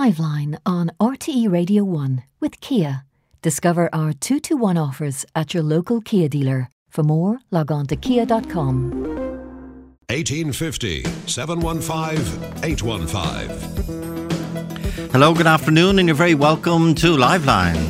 Liveline on RTE Radio 1 with Kia. Discover our 2-to-1 offers at your local Kia dealer. For more, log on to kia.com. 1850 715 815. Hello, good afternoon, and you're very welcome to Liveline.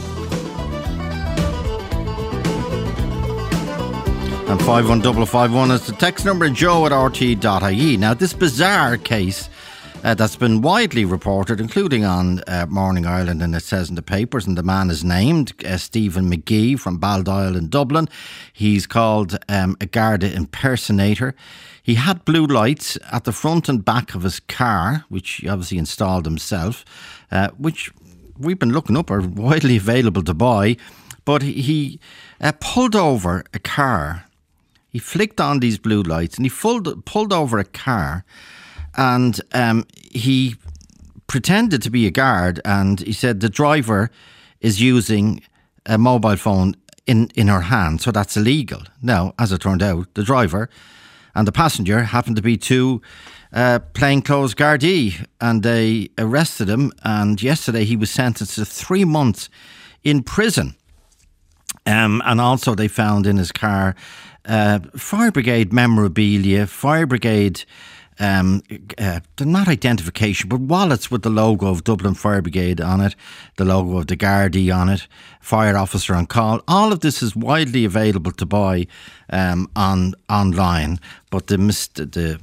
And 51551 is the text number, joe at rte.ie. Now, this bizarre case that's been widely reported, including on Morning Ireland, and it says in the papers, and the man is named Stephen McGee from Baldoyle in Dublin. He's called a Garda impersonator. He had blue lights at the front and back of his car, which he obviously installed himself, which we've been looking up, are widely available to buy. But he pulled over a car. He flicked on these blue lights and he pulled over a car, and he pretended to be a guard, and he said the driver is using a mobile phone in her hand, so that's illegal. Now, as it turned out, the driver and the passenger happened to be two plainclothes Gardaí, and they arrested him, and yesterday he was sentenced to 3 months in prison. And also they found in his car fire brigade memorabilia, fire brigade, not identification, but wallets with the logo of Dublin Fire Brigade on it, the logo of the Gardaí on it, fire officer on call. All of this is widely available to buy online. But the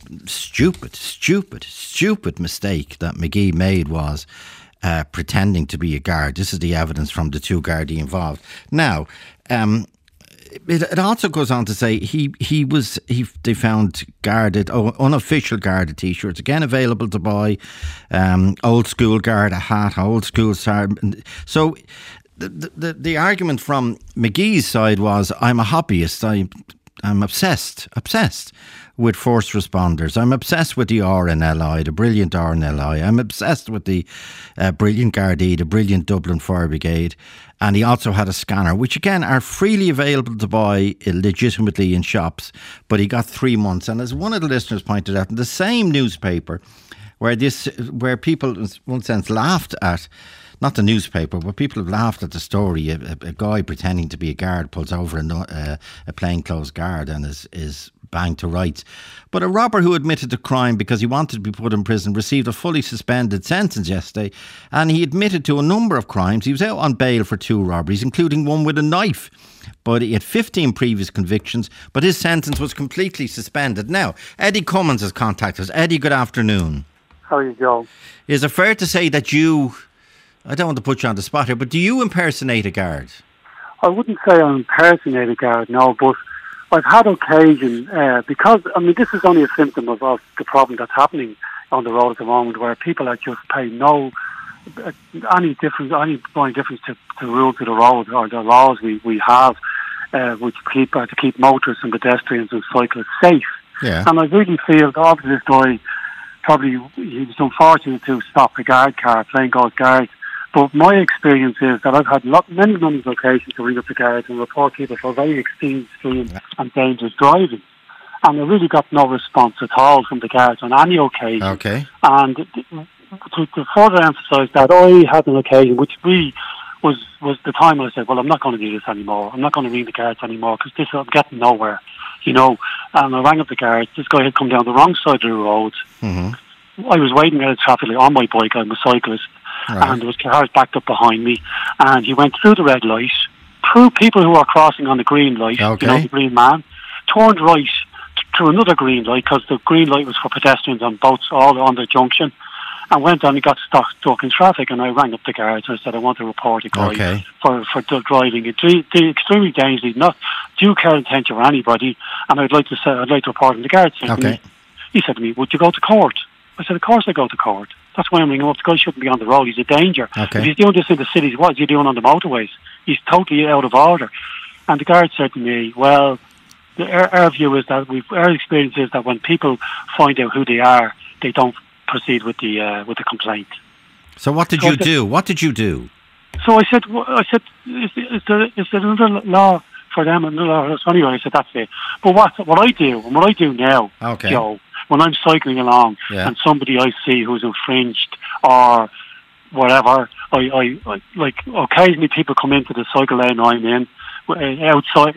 stupid mistake that McGee made was pretending to be a guard. This is the evidence from the two Gardaí involved. Now, it also goes on to say they found unofficial Garda t-shirts, again available to buy, old school Garda hat, old school sergeant. So the argument from McGee's side was, I'm a hobbyist, I'm obsessed with force responders. I'm obsessed with the RNLI, the brilliant RNLI. I'm obsessed with the brilliant Gardaí, the brilliant Dublin Fire Brigade. And he also had a scanner, which again are freely available to buy legitimately in shops. But he got 3 months. And as one of the listeners pointed out, in the same newspaper where people in one sense laughed at, not the newspaper, but people have laughed at the story. A guy pretending to be a guard pulls over a plainclothes guard and is banged to rights. But a robber who admitted to crime because he wanted to be put in prison received a fully suspended sentence yesterday, and he admitted to a number of crimes. He was out on bail for 2 robberies, including one with a knife. But he had 15 previous convictions, but his sentence was completely suspended. Now, Eddie Cummins has contacted us. Eddie, good afternoon. How are you, Joe? Is it fair to say that you, I don't want to put you on the spot here, but do you impersonate a guard? I wouldn't say I impersonate a guard, no, but I've had occasion, because, this is only a symptom of the problem that's happening on the road at the moment, where people are just paying any difference to the rules of the road or the laws we have, which to keep motorists and pedestrians and cyclists safe. Yeah. And I really feel, obviously, this guy, probably he was unfortunate to stop a guard car, plainclothes guard. But my experience is that I've had many occasions to ring up the guards and report people for very extreme and dangerous driving. And I really got no response at all from the guards on any occasion. Okay. And to further emphasise that, I had an occasion which really was the time when I said, well, I'm not going to do this anymore. I'm not going to ring the guards anymore because I'm getting nowhere, And I rang up the guards. This guy had come down the wrong side of the road. Mm-hmm. I was waiting at a traffic light on my bike. I'm a cyclist. Right. And there was cars backed up behind me, and he went through the red light, through people who were crossing on the green light, the green man, turned right to another green light, because the green light was for pedestrians on boats, all on the junction, and went on. He got stuck in traffic, and I rang up the guards and I said, I want to report a guy for driving extremely dangerously, not due care and attention for anybody, and I'd like to report him. The guard said to me, he said to me, would you go to court? I said, of course I go to court. That's why I'm ringing up. The guy shouldn't be on the road. He's a danger. Okay. If he's doing this in the cities, what is he doing on the motorways? He's totally out of order. And the guard said to me, well, our view is that our experience is that when people find out who they are, they don't proceed with the complaint. So what did you do? What did you do? So I said, is there another law for them? Another law? So anyway, I said, that's it. But what I do now, Joe, when I'm cycling along and somebody I see who's infringed or whatever. I like occasionally people come into the cycle lane I'm in outside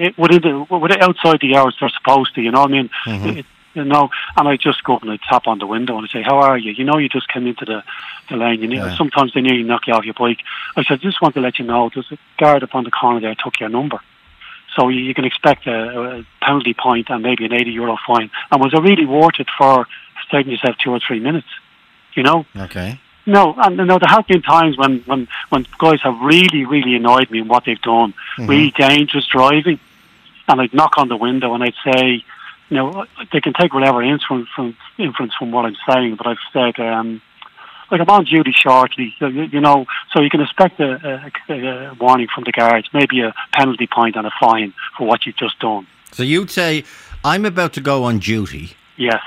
outside the hours they're supposed to. You know what I mean? And I just go up and I tap on the window and I say, "How are you? You know, you just came into the lane. Sometimes they nearly knock you off your bike." I said, "Just want to let you know, there's a guard up on the corner there took your number, so you can expect a penalty point and maybe an €80 fine." And was it really worth it for taking yourself 2 or 3 minutes? You know? Okay. No, and there have been times when guys have really, really annoyed me in what they've done, really dangerous driving, and I'd knock on the window and I'd say, you know, they can take whatever inference from what I'm saying, but I've said, like, I'm on duty shortly, you know, so you can expect a warning from the guards, maybe a penalty point and a fine for what you've just done. So you'd say, I'm about to go on duty. Yes.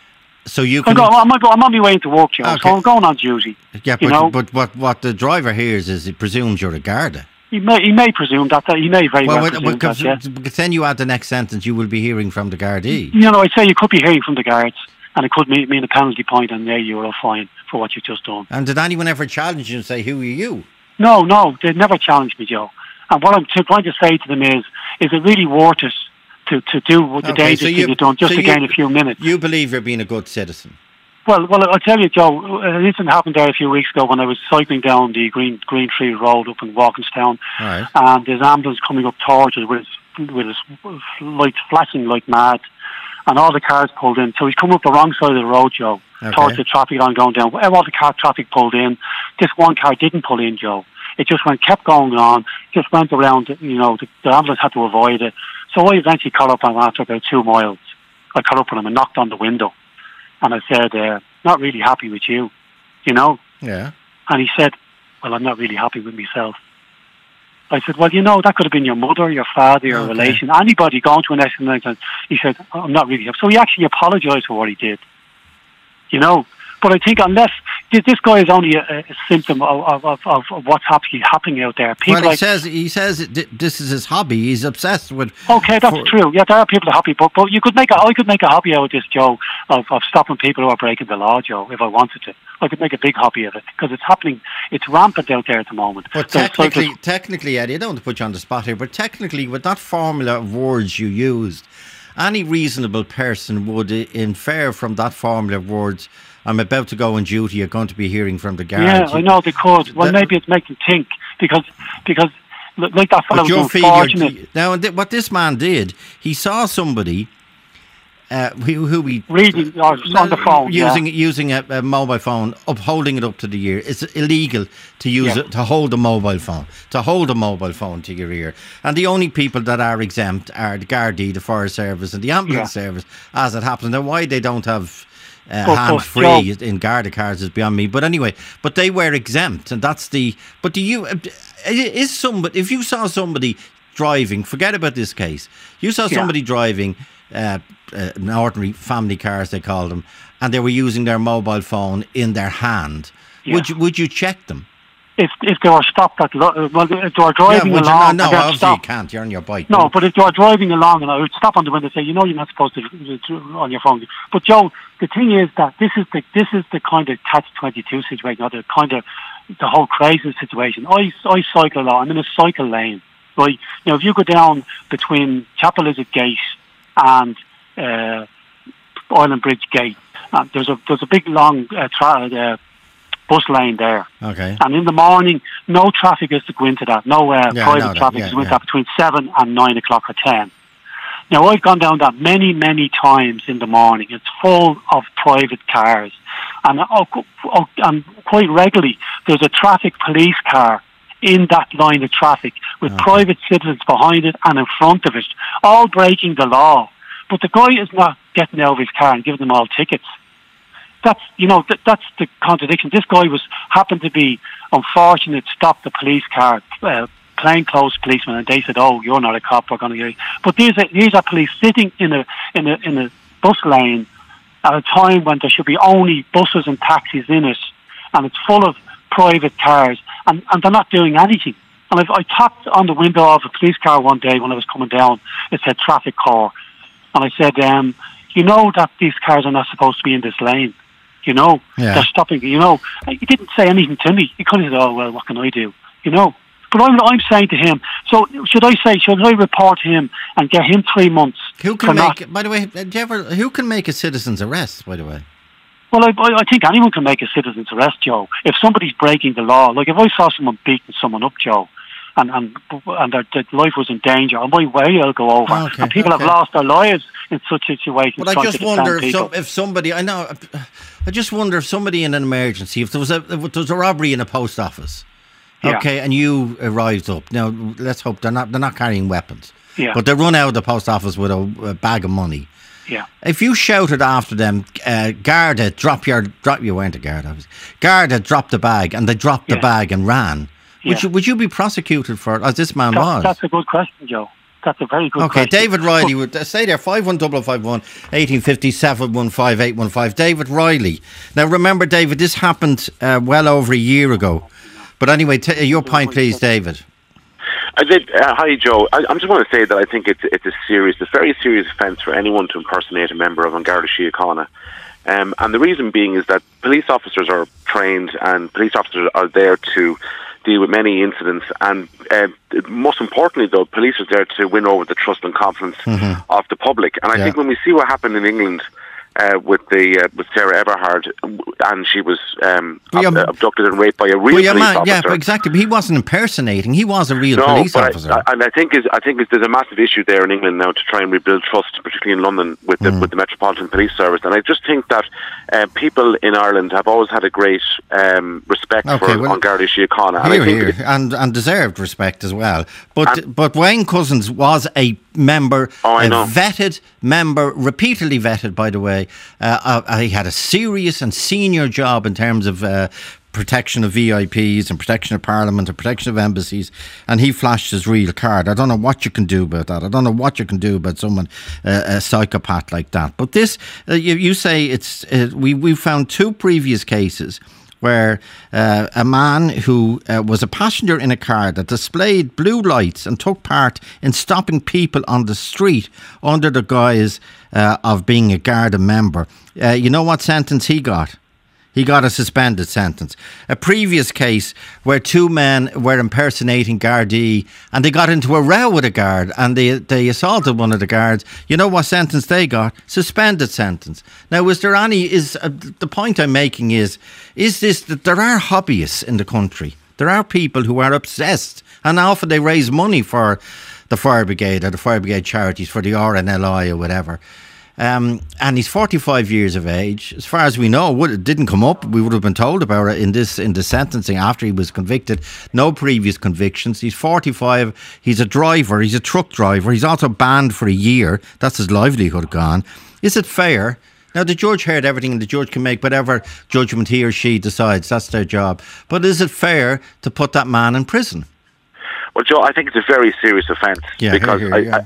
So you can... I'm on my way into work, Joe, so I'm going on duty. Yeah, but what the driver hears is he presumes you're a Garda. He may presume that. He may very well presume that, yeah. Because then you add the next sentence, you will be hearing from the Gardaí. You know, I'd say you could be hearing from the guards, and it could mean a penalty point and an €80 fine for what you've just done. And did anyone ever challenge you and say, "Who are you?" No, they never challenged me, Joe. And what I'm trying to say to them is it really worth it to do the dangerous thing you've done just to gain a few minutes? You believe you're being a good citizen? Well, I'll tell you, Joe, an incident happened there a few weeks ago when I was cycling down the Greenfield Road up in Walkinstown, right. And there's an ambulance coming up towards us with his lights flashing like mad, and all the cars pulled in. So he's come up the wrong side of the road, Joe, towards the traffic line going down. All the traffic pulled in. This one car didn't pull in, Joe. It just kept going on, just went around, you know, the ambulance had to avoid it. So I eventually caught up on him after about 2 miles. I caught up on him and knocked on the window. And I said, "Not really happy with you, you know?" Yeah. And he said, "Well, I'm not really happy with myself." I said, "Well, you know, that could have been your mother, your father, your relation, anybody going to an accident like that." He said, "I'm not really happy." So he actually apologised for what he did, you know? But I think unless this guy is only a symptom of what's happening out there. People he says this is his hobby. He's obsessed with. Okay, that's true. Yeah, there are people that are happy, but I could make a hobby out of this, Joe, of stopping people who are breaking the law, Joe. If I wanted to, I could make a big hobby of it because it's happening. It's rampant out there at the moment. But technically, Eddie, I don't want to put you on the spot here, but technically, with that formula of words you used, any reasonable person would infer from that formula of words, "I'm about to go on duty, you're going to be hearing from the guards." Yeah, I know they could. Well, maybe it makes them think because like that fellow was unfortunate. Now, what this man did, he saw somebody who he reading on the phone, using a mobile phone, holding it up to the ear. It's illegal to use it to hold a mobile phone. To hold a mobile phone to your ear, and the only people that are exempt are the Gardaí, the fire service, and the ambulance service, as it happens. Now, why they don't have hands-free in Garda cars is beyond me. But anyway, but they were exempt, and that's the. But if you saw somebody driving, forget about this case. You saw somebody driving an ordinary family car, as they call them, and they were using their mobile phone in their hand. Would you check them? If they were stopped if they were driving along, obviously you can't. You're on your bike. No, but if they were driving along, and I would stop on the window and say, "You know, you're not supposed to on your phone." But Joe, the thing is that this is the kind of catch-22 situation, or the whole crazy situation. I cycle along. I'm in a cycle lane, right? Now, if you go down between Chapel Lizard Gate and Island Bridge Gate, there's a big long bus lane there. Okay. And in the morning, no traffic is to go into that. No private traffic is to go into that between 7 and 9 o'clock or 10. Now, I've gone down that many, many times in the morning. It's full of private cars. And quite regularly, there's a traffic police car in that line of traffic with private citizens behind it and in front of it, all breaking the law. But the guy is not getting out of his car and giving them all tickets. That's the contradiction. This guy happened to be unfortunate, stopped the police car, plainclothes policeman, and they said, "Oh, you're not a cop, we're going to get you." But these are police sitting in a bus lane at a time when there should be only buses and taxis in it, and it's full of private cars, and they're not doing anything. And I tapped on the window of a police car one day when I was coming down. It said Traffic Corps, and I said, "You know that these cars are not supposed to be in this lane." You know, Yeah. they're stopping. You know, he didn't say anything to me. He could have said, "Oh well, what can I do?" You know. But I'm saying to him, so should I report him and get him 3 months? Who can make? By the way, who can make a citizen's arrest? By the way. Well, I think anyone can make a citizen's arrest, Joe. If somebody's breaking the law, like if I saw someone beating someone up, Joe, and their life was in danger, on my way I'll go over. Okay, and people have lost their lives in such situations. But I just wonder if somebody, I just wonder if somebody in an emergency, if there was a robbery in a post office, okay, and you arrived up. Now let's hope they're not carrying weapons. Yeah. But they run out of the post office with a bag of money. Yeah. If you shouted after them, Garda, you weren't a Garda, obviously. Garda, drop the bag, and they dropped the bag and ran. Would you be prosecuted for it, as this man was? That's a good question, Joe. That's a very good question. Okay, David Riley would stay there. 51551 1850 715 815. David Riley. Now remember, David, this happened well over a year ago. But anyway, your point, please, David. I did. Hi, Joe. I just want to say that I think it's a very serious offence for anyone to impersonate a member of An Garda Síochána. And the reason being is that police officers are trained, and police officers are there to deal with many incidents. And most importantly, though, police are there to win over the trust and confidence of the public. And I think when we see what happened in England with Sarah Eberhard, and she was abducted and raped by a real police officer. Yeah, exactly. But he wasn't impersonating; he was a real police officer. And I think there's a massive issue there in England now to try and rebuild trust, particularly in London with the Metropolitan Police Service. And I just think that people in Ireland have always had a great respect for An Garda Síochána, and deserved respect as well. But Wayne Couzens was a member, vetted member, repeatedly vetted, by the way. He had a serious and senior job in terms of protection of VIPs and protection of Parliament and protection of embassies, and he flashed his real card. I don't know what you can do about that. I don't know what you can do about someone, a psychopath like that. But this, you say it's we found two previous cases where a man who was a passenger in a car that displayed blue lights and took part in stopping people on the street under the guise of being a Garda member. You know what sentence he got? He got a suspended sentence. A previous case where two men were impersonating Gardaí and they got into a row with a guard and they assaulted one of the guards. You know what sentence they got? Suspended sentence. Now, the point I'm making is this, that there are hobbyists in the country. There are people who are obsessed, and often they raise money for the fire brigade or the fire brigade charities, for the RNLI or whatever. And he's 45 years of age. As far as we know, it didn't come up. We would have been told about it in the sentencing after he was convicted. No previous convictions. He's 45. He's a driver. He's a truck driver. He's also banned for a year. That's his livelihood gone. Is it fair? Now, the judge heard everything, and the judge can make whatever judgment he or she decides. That's their job. But is it fair to put that man in prison? Well, Joe, I think it's a very serious offence because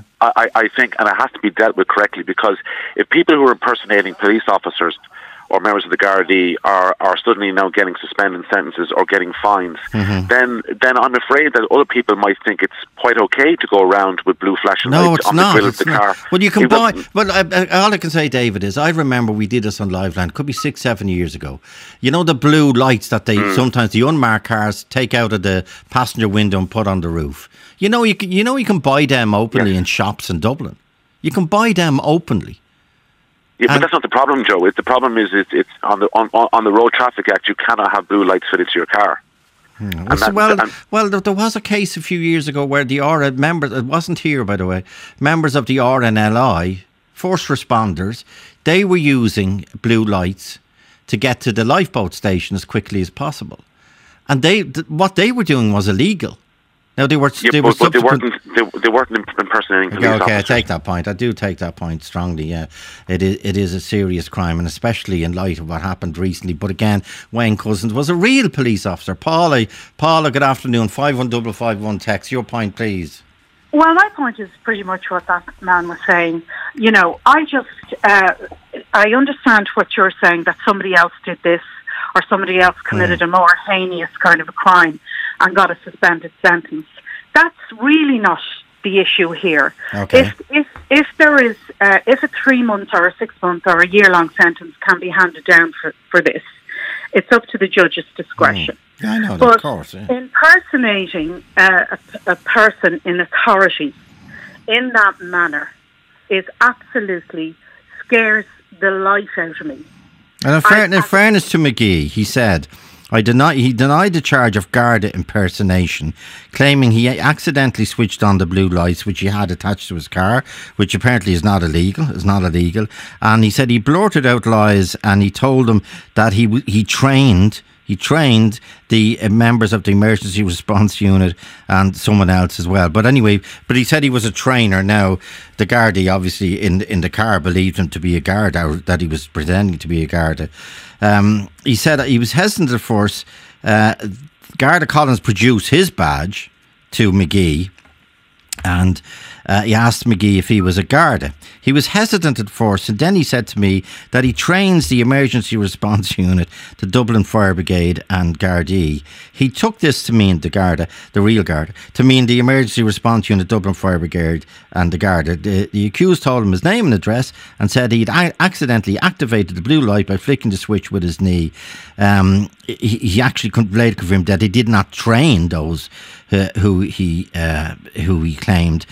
I think, and it has to be dealt with correctly, because if people who are impersonating police officers or members of the Gardaí are suddenly now getting suspended sentences or getting fines, then I'm afraid that other people might think it's quite okay to go around with blue flashing lights on the grill of the car. Well, you can buy. Well, all I can say, David, is I remember we did this on Liveland. Could be 6-7 years ago. You know the blue lights that they sometimes the unmarked cars take out of the passenger window and put on the roof. You can buy them openly in shops in Dublin. You can buy them openly. Yeah, but that's not the problem, Joe. The problem is it's on the Road Traffic Act. You cannot have blue lights fitted to your car. Well, there was a case a few years ago where the members, it wasn't here, by the way, members of the RNLI, first responders, they were using blue lights to get to the lifeboat station as quickly as possible, and what they were doing was illegal. Now they weren't impersonating police officers. I take that point. I do take that point strongly. Yeah, it is a serious crime, and especially in light of what happened recently. But again, Wayne Couzens was a real police officer. Paula, good afternoon. 51551 text. Your point, please. Well, my point is pretty much what that man was saying. You know, I understand what you're saying, that somebody else did this or somebody else committed a more heinous kind of a crime and got a suspended sentence. That's really not the issue here. Okay. If there is if a 3 month or a 6 month or a year long sentence can be handed down for this, it's up to the judge's discretion. Yeah, I know that, But of course. Yeah. impersonating a person in authority in that manner is absolutely scares the life out of me. And in fairness to McGee, he said, he denied the charge of Garda impersonation, claiming he accidentally switched on the blue lights which he had attached to his car, which apparently is not illegal. And he said he blurted out lies, and he told them that he trained the members of the emergency response unit and someone else as well. But he said he was a trainer. Now, the Gardaí, obviously, in the car believed him to be a guard, or that he was pretending to be a Garda. He said that he was hesitant at first. Garda Collins produced his badge to McGee, and he asked McGee if he was a Garda. He was hesitant at first, and then he said to me that he trains the emergency response unit, the Dublin Fire Brigade and Gardaí. He took this to mean the Garda, the real Garda, to mean the emergency response unit, Dublin Fire Brigade and the Garda. The accused told him his name and address and said he'd accidentally activated the blue light by flicking the switch with his knee. He actually later confirmed that he did not train those who he claimed.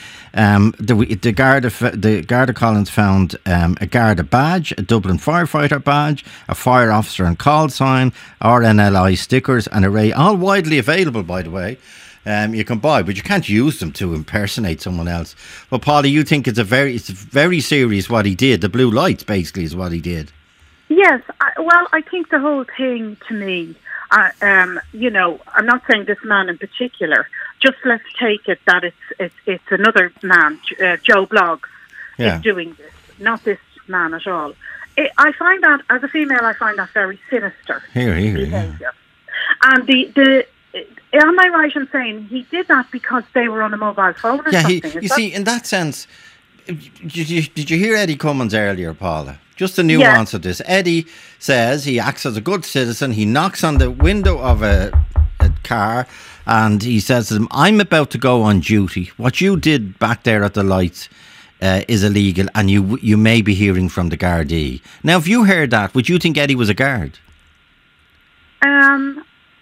The Garda Collins found a Garda badge, a Dublin firefighter badge, a fire officer and call sign, RNLI stickers, and array, all widely available, by the way. You can buy, but you can't use them to impersonate someone else. Well, Paula, you think it's very serious what he did. The blue lights, basically, is what he did. Yes, I think the whole thing to me, I'm not saying this man in particular. Just let's take it that it's another man, Joe Bloggs, is doing this, not this man at all. I find that, as a female, I find that very sinister behaviour. Yeah. And am I right in saying he did that because they were on a mobile phone or something? You see, in that sense, did you hear Eddie Cummins earlier, Paula? Just the nuance of this. Eddie says he acts as a good citizen. He knocks on the window of a car and he says to them, I'm about to go on duty. What you did back there at the lights is illegal, and you may be hearing from the Gardaí. Now, if you heard that, would you think Eddie was a guard? No,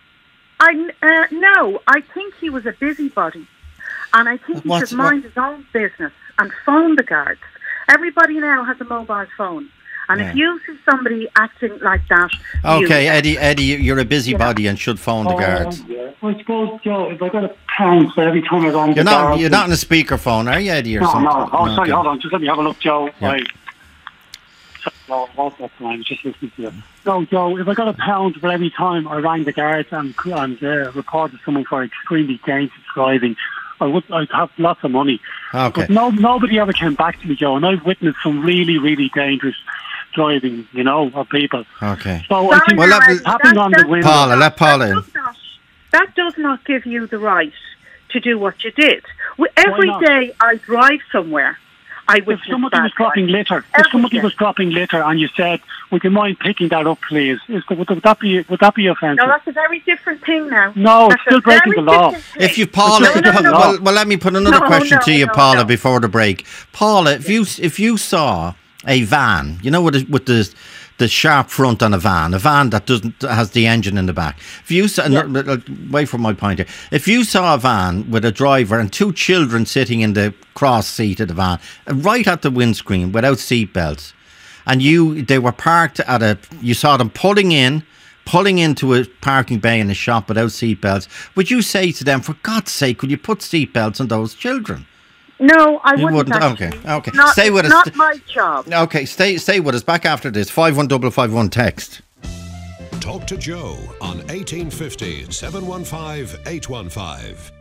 I think he was a busybody. And I think he should mind his own business and phone the guards. Everybody now has a mobile phone. And if you see somebody acting like that... Okay, Eddie, you're a busybody and should phone the guards. I suppose, Joe, if I got a pound for every time I rang the guards... You're not on a speakerphone, are you, Eddie, or something? No. Oh, sorry, okay. Hold on. Just let me have a look, Joe. Yeah. Right. No, what's that time? Just listening to you. No, Joe, if I got a pound for every time I rang the guards and reported someone for extremely dangerous driving, I'd have lots of money. Okay. But nobody ever came back to me, Joe, and I've witnessed some really, really dangerous driving, of people. Okay. So I think tapping on the window... Paula, let Paula in. That does not give you the right to do what you did. Every day I drive somewhere, I witness If somebody was dropping litter, and you said, would you mind picking that up, please? Would that be offensive? No, that's a very different thing now. No, that's it's still breaking the law. If you, Paula, well, let me put another question to you, Paula, before the break. Paula, if you saw a van, with the sharp front on a van that has the engine in the back. If you saw, wait for my point here. If you saw a van with a driver and two children sitting in the cross seat of the van, right at the windscreen without seatbelts, and they were parked you saw them pulling into a parking bay in a shop without seatbelts, would you say to them, for God's sake, could you put seatbelts on those children? No, I wouldn't. Okay. Stay with us. Not my job. Okay, stay with us. Back after this. 51551 text. Talk to Joe on 1850 715 815.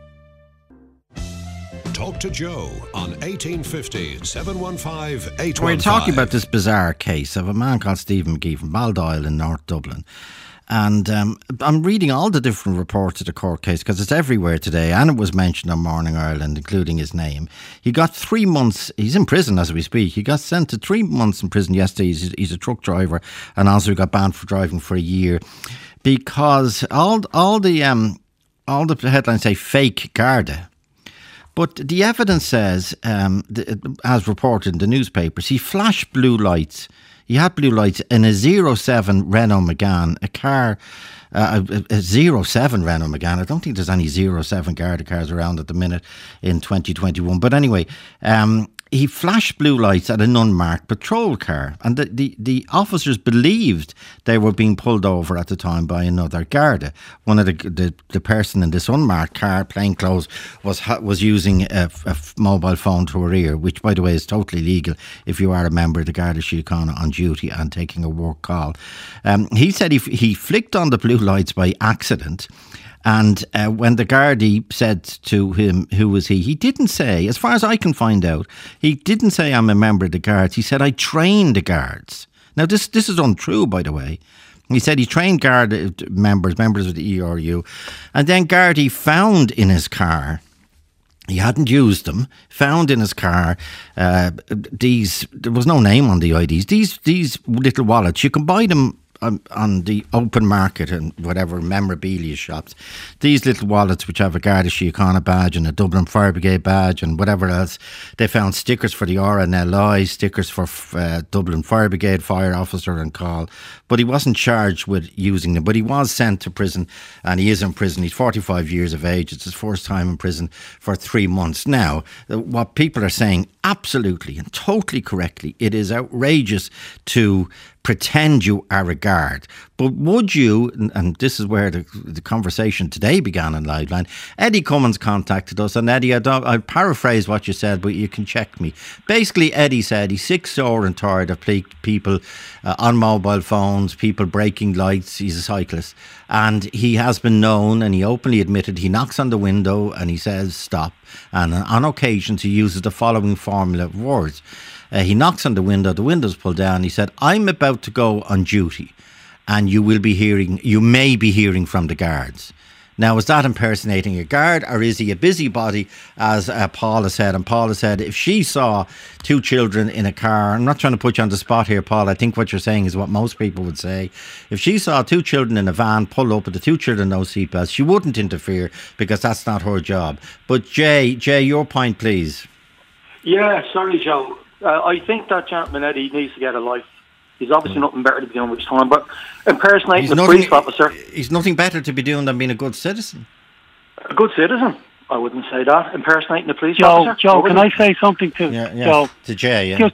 Talk to Joe on 1850 715 815. We're talking about this bizarre case of a man called Stephen McGee from Baldoyle in North Dublin. And I'm reading all the different reports of the court case because it's everywhere today, and it was mentioned on Morning Ireland, including his name. He got 3 months. He's in prison as we speak. He got sent to 3 months in prison yesterday. He's a truck driver, and also got banned for driving for a year because all the headlines say fake Garda. But the evidence says, as reported in the newspapers, he flashed blue lights. He had blue lights in a 07 Renault Megane, a car, a 07 Renault Megane. I don't think there's any 07 Garda cars around at the minute in 2021. But anyway, he flashed blue lights at an unmarked patrol car, and the officers believed they were being pulled over at the time by another Garda. One of the person in this unmarked car, plainclothes, was using a mobile phone to her ear, which, by the way, is totally legal if you are a member of the Garda Síochána on duty and taking a work call. He said he flicked on the blue lights by accident. And when the Gardaí said to him, who was he didn't say, as far as I can find out, he didn't say, I'm a member of the Guards. He said, I trained the Guards. Now, this is untrue, by the way. He said he trained Guard members of the ERU. And then Gardaí found in his car, he hadn't used them, found in his car there was no name on the IDs, these little wallets. You can buy them on the open market and whatever memorabilia shops, these little wallets which have a Garda Síochána badge and a Dublin Fire Brigade badge and whatever else. They found stickers for the RNLI, stickers for Dublin Fire Brigade, fire officer and call, but he wasn't charged with using them. But he was sent to prison, and he is in prison. He's 45 years of age. It's his first time in prison for 3 months. Now, what people are saying, absolutely and totally correctly, it is outrageous to pretend you are a guard. But would you, and this is where the conversation today began in Liveline, Eddie Cummins contacted us, and Eddie, I'll paraphrase what you said, but you can check me. Basically, Eddie said he's sick, sore and tired of people on mobile phones, people breaking lights. He's a cyclist, and he has been known, and he openly admitted, he knocks on the window and he says stop, and on occasions he uses the following formula of words. He knocks on the window's pulled down. He said, I'm about to go on duty and you may be hearing from the guards. Now, is that impersonating a guard, or is he a busybody, as Paula said? And Paula said if she saw two children in a car, I'm not trying to put you on the spot here, Paul, I think what you're saying is what most people would say. If she saw two children in a van pull up with the two children no seatbelts, she wouldn't interfere because that's not her job. But Jay, your point, please. Yeah, sorry, Joe. I think that gentleman, Eddie, needs to get a life. He's obviously nothing better to be doing with his time, but impersonating a police officer... He's nothing better to be doing than being a good citizen. A good citizen? I wouldn't say that. Impersonating a police officer? Joe, can I say something to Joe? To Jay, yeah.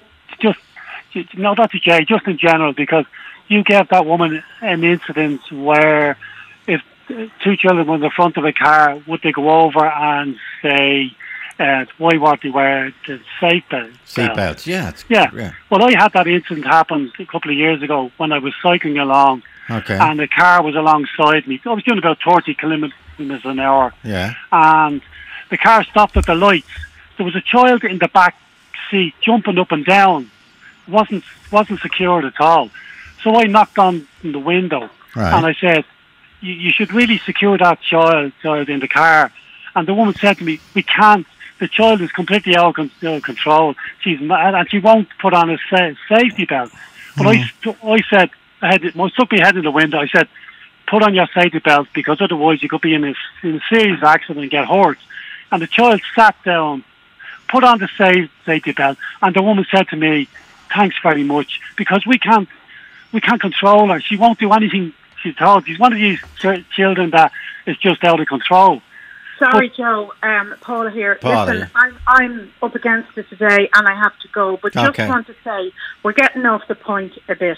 No, not to Jay, just in general, because you gave that woman an incident where if two children were in the front of a car, would they go over and say... why weren't they wearing the seatbelts? Yeah. Well, I had that incident happen a couple of years ago when I was cycling along, and the car was alongside me. I was doing about 30 kilometres an hour, and the car stopped at the lights. There was a child in the back seat jumping up and down. It wasn't secured at all. So I knocked on the window, and I said, "You should really secure that child in the car." And the woman said to me, "We can't. The child is completely out of control. She's mad, and she won't put on a safety belt." But I said, I stuck my head in the window. I said, "Put on your safety belt, because otherwise you could be in a serious accident and get hurt." And the child sat down, put on the safety belt, and the woman said to me, "Thanks very much, because we can't control her. She won't do anything she's told. She's one of these children that is just out of control." Sorry, Joe. Paula here. Listen, I'm up against it today, and I have to go. But just want to say, we're getting off the point a bit.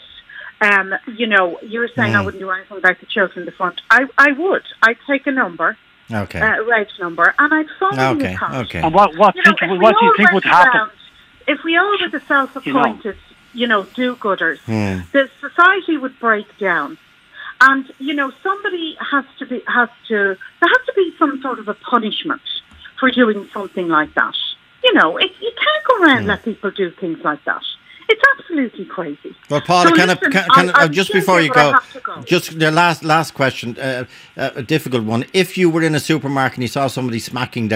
You were saying I wouldn't do anything about the children in the front. I would. I'd take a number, a reg number, and I'd phone the account. Okay. And what do you think would happen? If we all were the self-appointed, do-gooders, the society would break down. And, somebody there has to be some sort of a punishment for doing something like that. You can't go around and let people do things like that. It's absolutely crazy. Well, Paula, just before you go, just the last question, a difficult one. If you were in a supermarket and you saw somebody smacking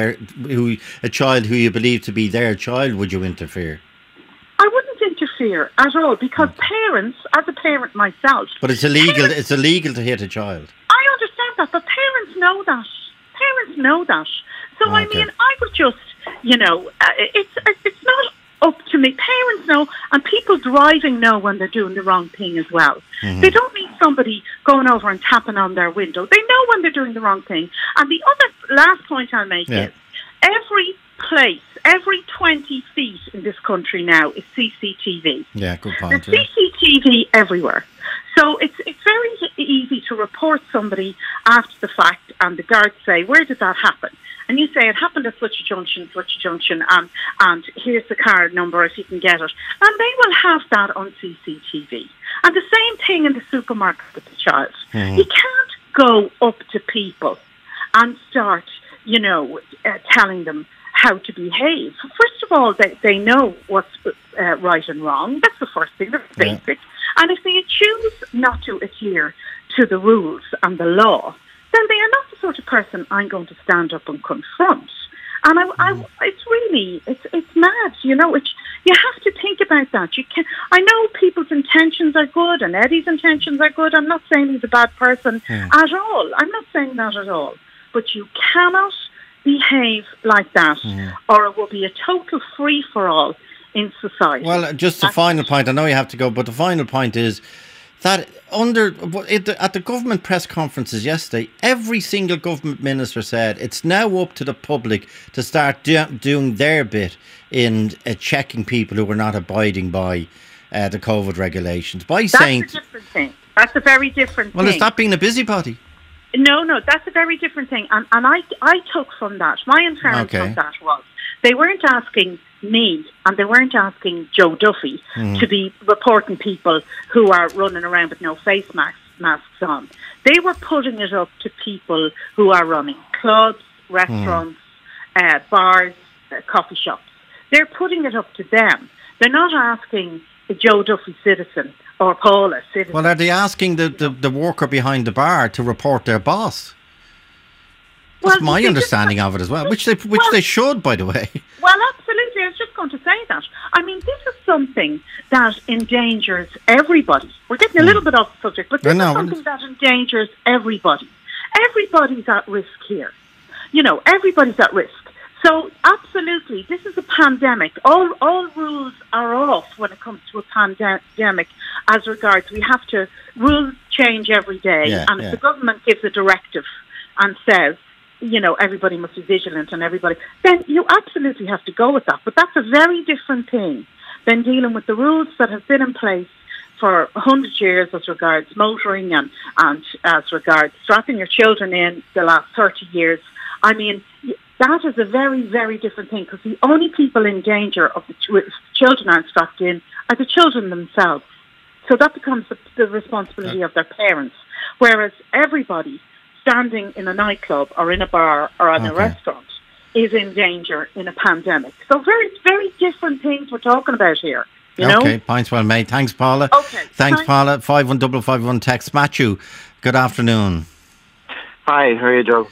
a child who you believe to be their child, would you interfere? I wouldn't interfere at all, because parents, as a parent myself... But it's illegal. It's illegal to hit a child. I understand that, but parents know that. So, I would just it's not up to me. Parents know, and people driving know when they're doing the wrong thing as well. Mm-hmm. They don't need somebody going over and tapping on their window. They know when they're doing the wrong thing. And the other last point I'll make is every place, every 20 feet in this country now is CCTV. Yeah, good point. There's CCTV everywhere. So it's very easy to report somebody after the fact, and the guards say, where did that happen? And you say, it happened at such a junction, and here's the card number if you can get it. And they will have that on CCTV. And the same thing in the supermarket with the child. Mm-hmm. You can't go up to people and start, telling them how to behave. First of all, they know what's right and wrong. That's the first thing. That's basic. And if they choose not to adhere to the rules and the law, then they are not the sort of person I'm going to stand up and confront. And it's mad, you have to think about that. I know people's intentions are good, and Eddie's intentions are good. I'm not saying he's a bad person at all. I'm not saying that at all. But you cannot behave like that, or it will be a total free-for-all in society. Well, just the final point, I know you have to go, but the final point is that at the government press conferences yesterday, every single government minister said it's now up to the public to start doing their bit in checking people who are not abiding by the COVID regulations. That's a different thing. That's a very different thing. Well, is that being a busybody? No, that's a very different thing. And I took from that, my inference from that was, they weren't asking me, and they weren't asking Joe Duffy to be reporting people who are running around with no face masks on. They were putting it up to people who are running clubs, restaurants, bars, coffee shops. They're putting it up to them. They're not asking a Joe Duffy citizen or Paula citizen. Well, are they asking the worker behind the bar to report their boss? That's my understanding of it as well, which they should, by the way. Well, absolutely. I was just going to say that. I mean, this is something that endangers everybody. We're getting a little bit off the subject, but this is something that endangers everybody. Everybody's at risk here. Everybody's at risk. So, absolutely, this is a pandemic. All rules are off when it comes to a pandemic as regards rules change every day. And if the government gives a directive and says, everybody must be vigilant and everybody, then you absolutely have to go with that. But that's a very different thing than dealing with the rules that have been in place for 100 years as regards motoring and as regards strapping your children in the last 30 years. I mean, that is a very, very different thing, because the only people in danger of the children aren't strapped in are the children themselves. So that becomes the responsibility of their parents. Whereas everybody standing in a nightclub or in a bar or in a restaurant is in danger in a pandemic. So very, very different things we're talking about here. Okay, points well made. Thanks, Paula. Okay. Thanks, Paula. 51551 text. Matthew, good afternoon. Hi, how are you, Joe?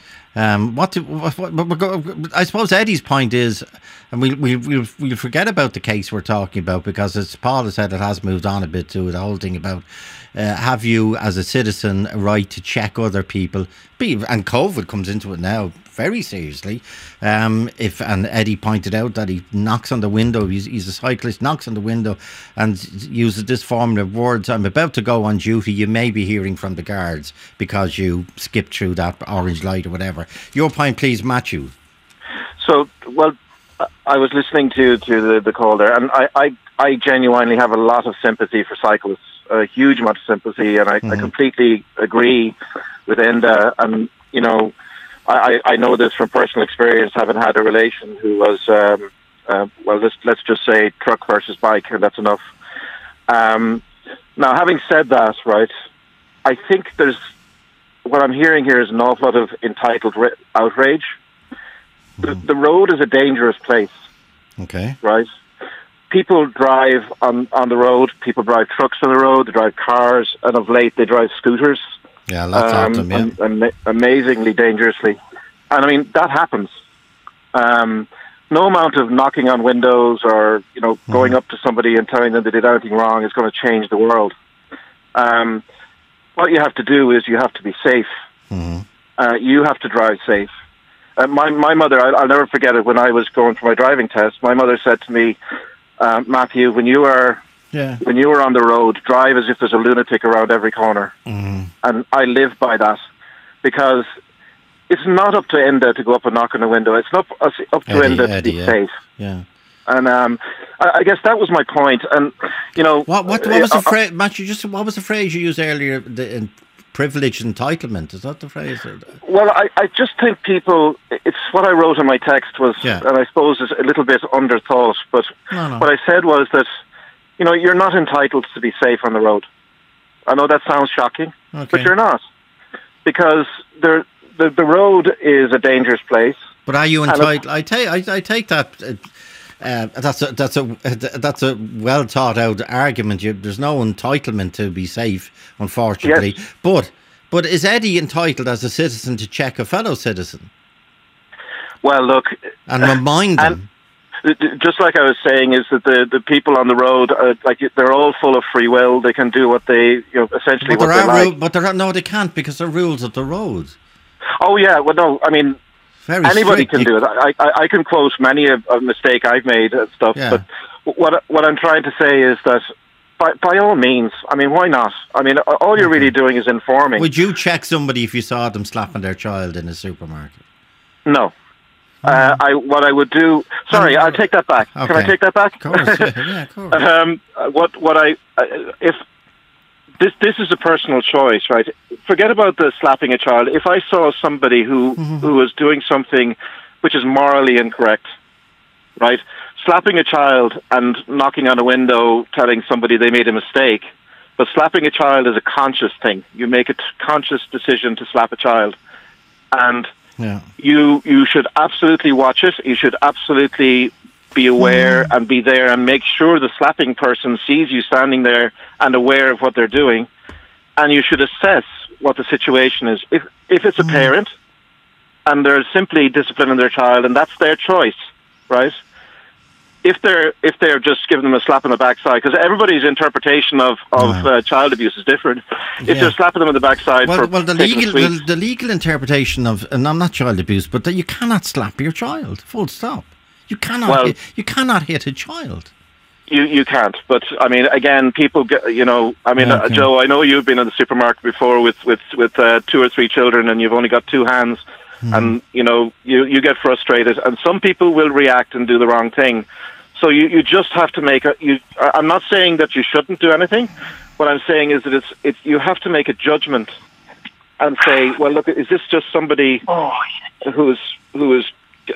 I suppose Eddie's point is, and we'll forget about the case we're talking about, because as Paula said, it has moved on a bit to the whole thing about have you as a citizen a right to check other people, and COVID comes into it now very seriously. And Eddie pointed out that he knocks on the window, he's a cyclist, knocks on the window and uses this formula of words: I'm about to go on duty, you may be hearing from the guards because you skipped through that orange light or whatever. Your point, please, Matthew. So, well, I was listening to the call there, and I genuinely have a lot of sympathy for cyclists, a huge amount of sympathy, and I completely agree with Enda. And, I know this from personal experience, having had a relation who was, let's just say truck versus bike, and that's enough. Now, having said that, right, I think what I'm hearing here is an awful lot of entitled outrage. The road is a dangerous place. Okay. Right? People drive on the road, people drive trucks on the road, they drive cars, and of late they drive scooters. Yeah, lots of them, yeah. And amazingly dangerously. And I mean, that happens. No amount of knocking on windows or, going up to somebody and telling them they did anything wrong is going to change the world. What you have to do is you have to be safe. You have to drive safe. My mother, I'll never forget it, when I was going for my driving test, my mother said to me, Matthew, when you are on the road, drive as if there's a lunatic around every corner. Mm. And I live by that, because it's not up to Enda to go up and knock on the window. It's not up to Enda to be safe. Yeah. And I guess that was my point. And what was the phrase, Matthew? What was the phrase you used earlier? Privileged entitlement, is that the phrase? Well, I just think people, it's what I wrote in my text was, and I suppose it's a little bit underthought, but what I said was that, you're not entitled to be safe on the road. I know that sounds shocking, but you're not. Because the road is a dangerous place. But are you entitled? I take that. That's a well thought out argument. There's no entitlement to be safe, unfortunately. Yes. But is Eddie entitled as a citizen to check a fellow citizen? Well, look, and remind them. Just like I was saying, is that the people on the road, they're all full of free will. They can do what they, essentially what they like. But they can't, because there are rules of the road. Oh yeah, well no, I mean. Very anybody strict. Can do it. I can quote many a mistake I've made and stuff, but what I'm trying to say is that by all means, I mean, why not? I mean, all you're really doing is informing. Would you check somebody if you saw them slapping their child in a supermarket? No. What I would do... Sorry, I'll take that back. Okay. Can I take that back? Of course, yeah, of course. If this is a personal choice, right? Forget about the slapping a child. If I saw somebody who was doing something which is morally incorrect, right? Slapping a child and knocking on a window, telling somebody they made a mistake, but slapping a child is a conscious thing. You make a conscious decision to slap a child, and you should absolutely watch it. You should absolutely be aware and be there and make sure the slapping person sees you standing there and aware of what they're doing. And you should assess what the situation is. If it's a parent and they're simply disciplining their child, and that's their choice, right? If they're just giving them a slap on the backside, because everybody's interpretation of child abuse is different. If they're slapping them on the backside the legal interpretation of, and I'm not child abuse, but that you cannot slap your child. Full stop. You cannot hit a child. You can't. But I mean, again, people get. Joe, I know you've been in the supermarket before with 2 or 3 children, and you've only got 2 hands, and you get frustrated, and some people will react and do the wrong thing. So you just have to make I'm not saying that you shouldn't do anything. What I'm saying is that you have to make a judgment and say, well, look, is this just somebody who is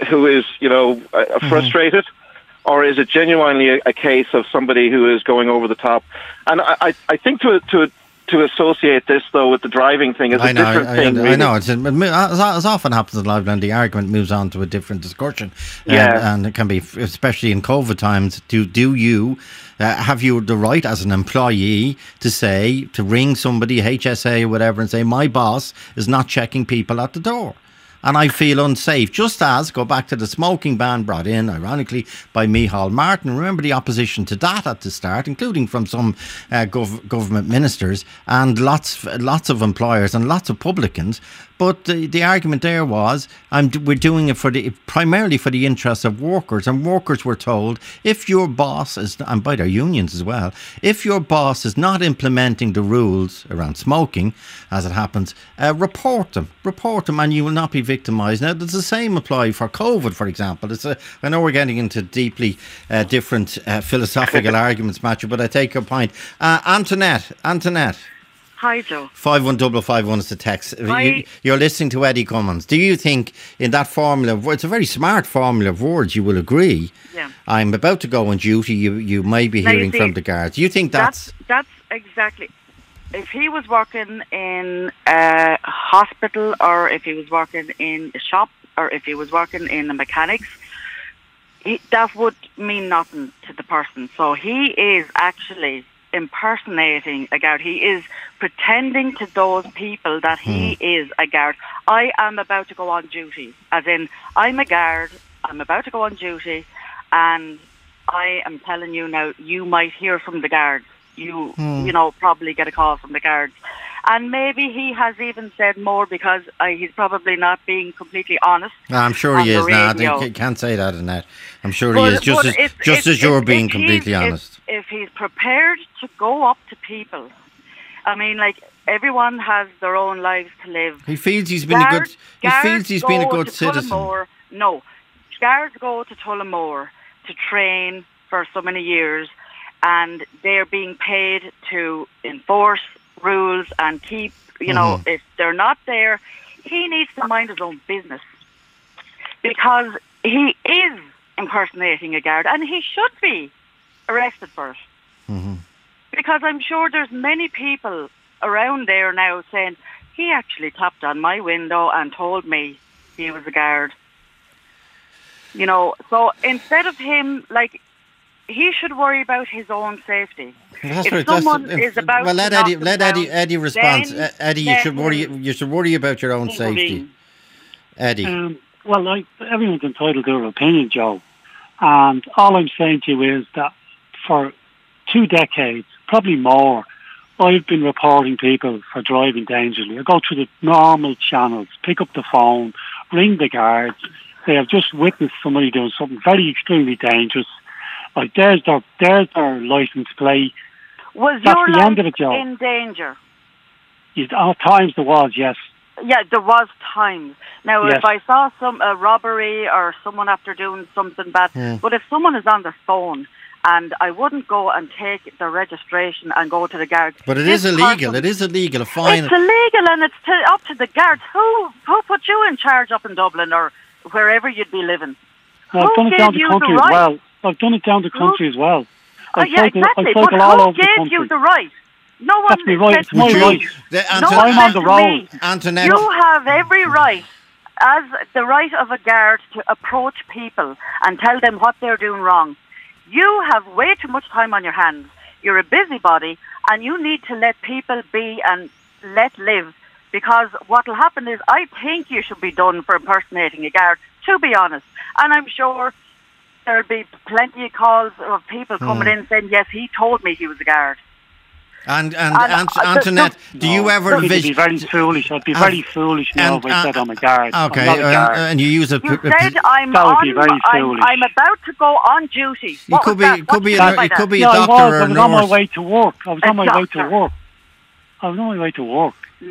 frustrated, or is it genuinely a case of somebody who is going over the top? And I think to associate this, though, with the driving thing is a different thing. Really. I know. As often happens in life, and the argument moves on to a different discussion. And it can be, especially in COVID times, do you have you the right as an employee to ring somebody, HSA or whatever, and say, my boss is not checking people at the door? And I feel unsafe, just as, go back to the smoking ban brought in, ironically, by Micheál Martin. Remember the opposition to that at the start, including from some government ministers and lots of employers and lots of publicans. But the argument there was, we're doing it primarily for the interests of workers. And workers were told, if your boss is, and by their unions as well, if your boss is not implementing the rules around smoking, as it happens, report them, and you will not be victimised. Now, does the same apply for COVID, for example? I know we're getting into deeply different philosophical arguments, Matthew, but I take your point. Antoinette. Hi, Joe. 51551 is the text. You're listening to Eddie Cummins. Do you think in that formula of words, it's a very smart formula of words, you will agree? Yeah. I'm about to go on duty, you may be hearing from the guards. Do you think that's exactly. If he was working in a hospital, or if he was working in a shop, or if he was working in a mechanics, that would mean nothing to the person. So he is actually impersonating a guard. He is pretending to those people that he is a guard. I am about to go on duty, as in I'm a guard, I'm about to go on duty, and I am telling you now, you might hear from the guards. You probably get a call from the guards. And maybe he has even said more because he's probably not being completely honest. I'm sure he is. I can't say that in that. I'm sure he is, just as you're being completely honest. If he's prepared to go up to people, I mean, like, everyone has their own lives to live. He feels he's been a good. He feels he's been a good citizen. No, guards go to Tullamore to train for so many years, and they're being paid to enforce rules and keep, you know, if they're not there, he needs to mind his own business, because he is impersonating a guard and he should be arrested for it. Because I'm sure there's many people around there now saying, he actually tapped on my window and told me he was a guard. You know, so instead of him, like, he should worry about his own safety. If someone is about to let Eddie respond. Eddie, you should worry about your own safety. Eddie. Well, everyone's entitled to their opinion, Joe. And all I'm saying to you is that for 2 decades, probably more, I've been reporting people for driving dangerously. I go through the normal channels, pick up the phone, ring the guards. They have just witnessed somebody doing something very extremely dangerous. Like, there's their license plate. Was That's your the end of life it, Joe. in danger? At times there was, yes. Yeah, there was times. Now, Yes. if I saw a robbery or someone after doing something bad, but if someone is on the phone, and I wouldn't go and take the registration and go to the guards. But it is illegal. It is illegal. A fine. It's illegal, and it's up to the guards. Who put you in charge up in Dublin or wherever you'd be living? I've done it down the country as well. I've done it down the country as well. Exactly. I But all who gave you the right? No one That's my right. It's my right. I'm on the road. Antoinette. You have every right, as the right of a guard, to approach people and tell them what they're doing wrong. You have way too much time on your hands. You're a busybody, and you need to let people be and let live. Because what will happen is, I think you should be done for impersonating a guard, to be honest. And I'm sure there'll be plenty of calls of people coming in saying, yes, he told me he was a guard. And Antoinette, do you ever envision? I'd be very foolish. I'd be very foolish now if I said I'm a guard. Okay, I'm not a guard. And you use a. You said I'm about to go on duty. It could be a doctor or a nurse. I was on my way to work. I was on my way to work.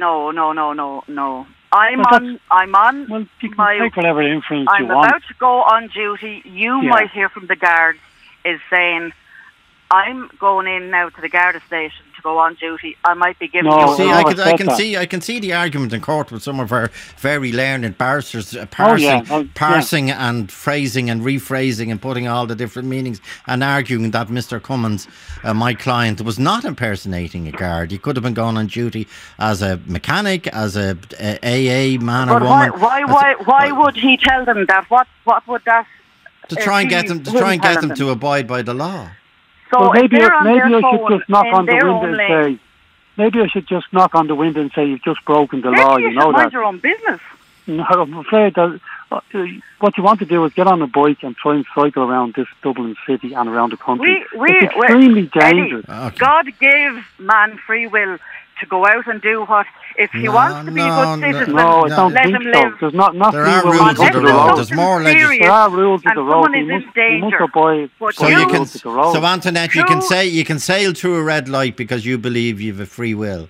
No. I'm on. Well, you can take whatever influence you want. I'm about to go on duty. You might hear from the guards is saying, I'm going in now to the Garda station to go on duty. I might be giving you. See, I can see the argument in court with some of our very learned barristers parsing and phrasing and rephrasing and putting all the different meanings and arguing that Mr. Cummins, my client, was not impersonating a guard. He could have been going on duty as a mechanic, as a AA man or woman. Why would he tell them that? What would that? To try and get them to abide by the law. So well, maybe I should just knock on the window and say, maybe I should just knock on the window and say, you've just broken the law. You know that. Mind your own business. No, I'm afraid that what you want to do is get on a bike and try and cycle around this Dublin city and around the country. It's extremely dangerous. Eddie, God gave man free will to go out and do what. If he wants to be a good citizen, I don't let think him so. live. There's not there are rules of the road. There's more legislation. There are rules of the road. Someone is in danger. So Antoinette, you can sail through a red light because you believe you've a free will.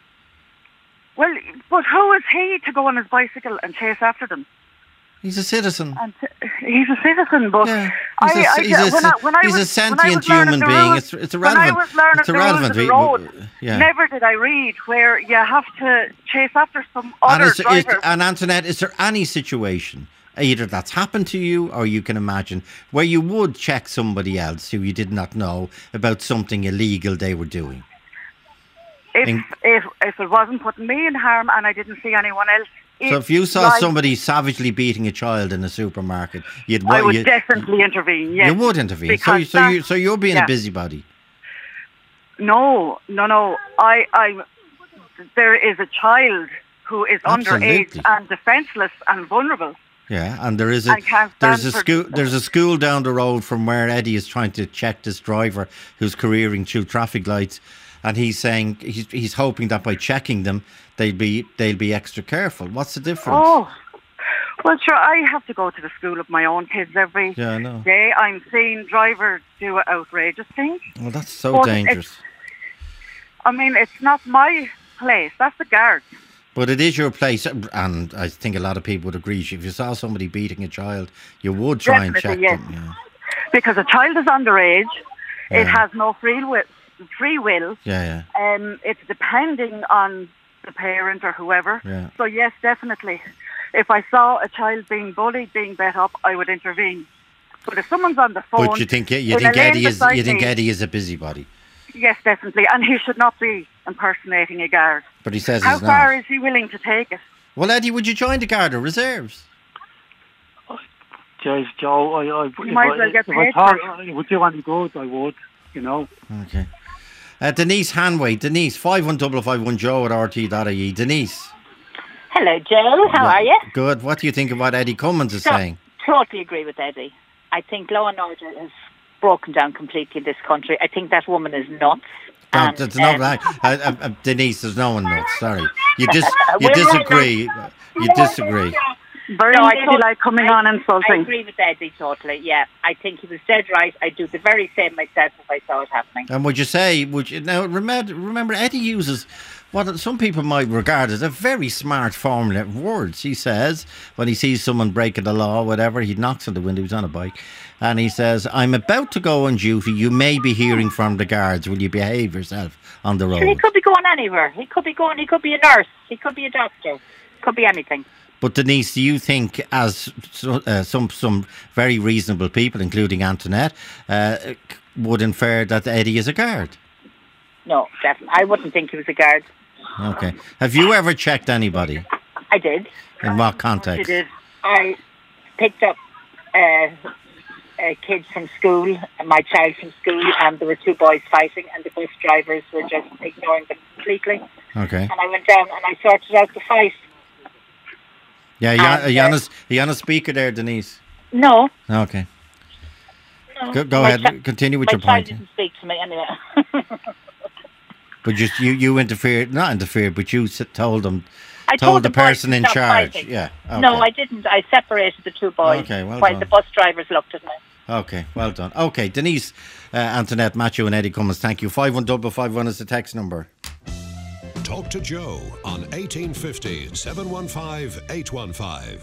Well, but who is he to go on his bicycle and chase after them? He's a citizen. He's a citizen, but he's a sentient human being. It's irrelevant. When I was learning it's irrelevant. The road, never did I read where you have to chase after some other driver. And Antoinette, is there any situation, either that's happened to you or you can imagine, where you would check somebody else who you did not know about something illegal they were doing? If it wasn't putting me in harm and I didn't see anyone else. So if you saw somebody savagely beating a child in a supermarket, I would definitely intervene. Yes, you would intervene. So you're being a busybody. No. There is a child who is underage and defenceless and vulnerable. Yeah, and there's a school down the road from where Eddie is trying to check this driver who's careering through traffic lights. and he's saying he's hoping that by checking them, they'll be extra careful. What's the difference? Oh, well, sure. I have to go to the school of my own kids every day. I'm seeing drivers do outrageous things. Well, that's so dangerous. It's not my place. That's the guards. But it is your place, and I think a lot of people would agree. If you saw somebody beating a child, you would try and check them. Yeah. Because a child is underage, it has no free will. Yeah. It's depending on the parent or whoever. Yeah. So yes, definitely. If I saw a child being bullied, being bet up, I would intervene. But if someone's on the phone, but you think Eddie is a busybody? Yes, definitely, and he should not be impersonating a guard. But he says how he's not. far is he willing to take it? Well, Eddie, would you join the Garda Reserves? Jeez, Joe, you might as well get paid for it. It would do any good, I would, Okay. Denise Hanway. Denise, 51551 Joe at RT.ie. Denise. Hello, Joe. How are you? Good. What do you think of what Eddie Cummins is saying? Totally agree with Eddie. I think law and order has broken down completely in this country. I think that woman is nuts. Denise, there's no one nuts. Sorry. You disagree. You disagree. Very like coming on insulting. I agree with Eddie totally, yeah. I think he was dead right. I'd do the very same myself if I saw it happening. And would you now remember Eddie uses what some people might regard as a very smart formula of words. He says, when he sees someone breaking the law, whatever, he knocks on the window, he's on a bike, and he says, I'm about to go on duty, you may be hearing from the guards, will you behave yourself on the road? He could be going anywhere. He could be a nurse, he could be a doctor, could be anything. But Denise, do you think, as some very reasonable people, including Antoinette, would infer that Eddie is a guard? No, definitely. I wouldn't think he was a guard. Okay. Have you ever checked anybody? I did. In what context? I did. I picked up kids from school, my child from school, and there were two boys fighting, and the bus drivers were just ignoring them completely. Okay. And I went down and I sorted out the fight. Yeah, are you on a speaker there, Denise? No. Okay. No. Go ahead. Continue with your point. My child didn't speak to me anyway. But you interfered, not interfered, but you told them. I told the person in charge. Fighting. Yeah. Okay. No, I didn't. I separated the two boys. Okay, well while done. The bus drivers looked at me. Okay, well done. Okay, Denise, Antoinette, Matthew and Eddie Cummins, thank you. 51551 is the text number. Talk to Joe on 1850 715 815.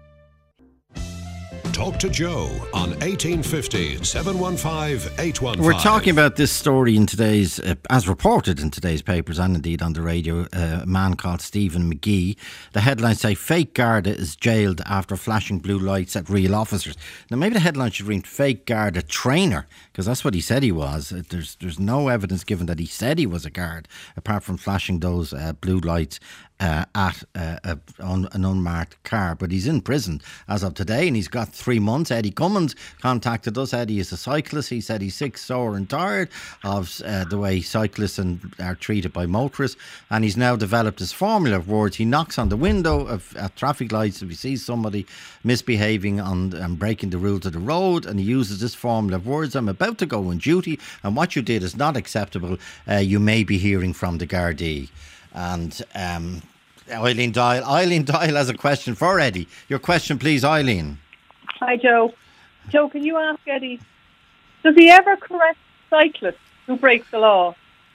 Talk to Joe on 1850 715 815. We're talking about this story in today's, as reported in today's papers and indeed on the radio, a man called Stephen McGee. The headlines say fake Garda is jailed after flashing blue lights at real officers. Now maybe the headline should read fake Garda trainer, because that's what he said he was. There's no evidence given that he said he was a guard, apart from flashing those blue lights at an unmarked car. But he's in prison as of today, and he's got 3 months. Eddie Cummins contacted us. Eddie is a cyclist. He said he's sick, sore and tired of the way cyclists are treated by motorists, and he's now developed his formula of words. He knocks on the window at traffic lights if he sees somebody misbehaving and breaking the rules of the road, and he uses this formula of words. I'm about to go on duty, and what you did is not acceptable. You may be hearing from the Gardaí. And Eileen Dial has a question for Eddie. Your question, please, Eileen. Hi, Joe. Joe, can you ask Eddie, does he ever correct cyclists who break the law?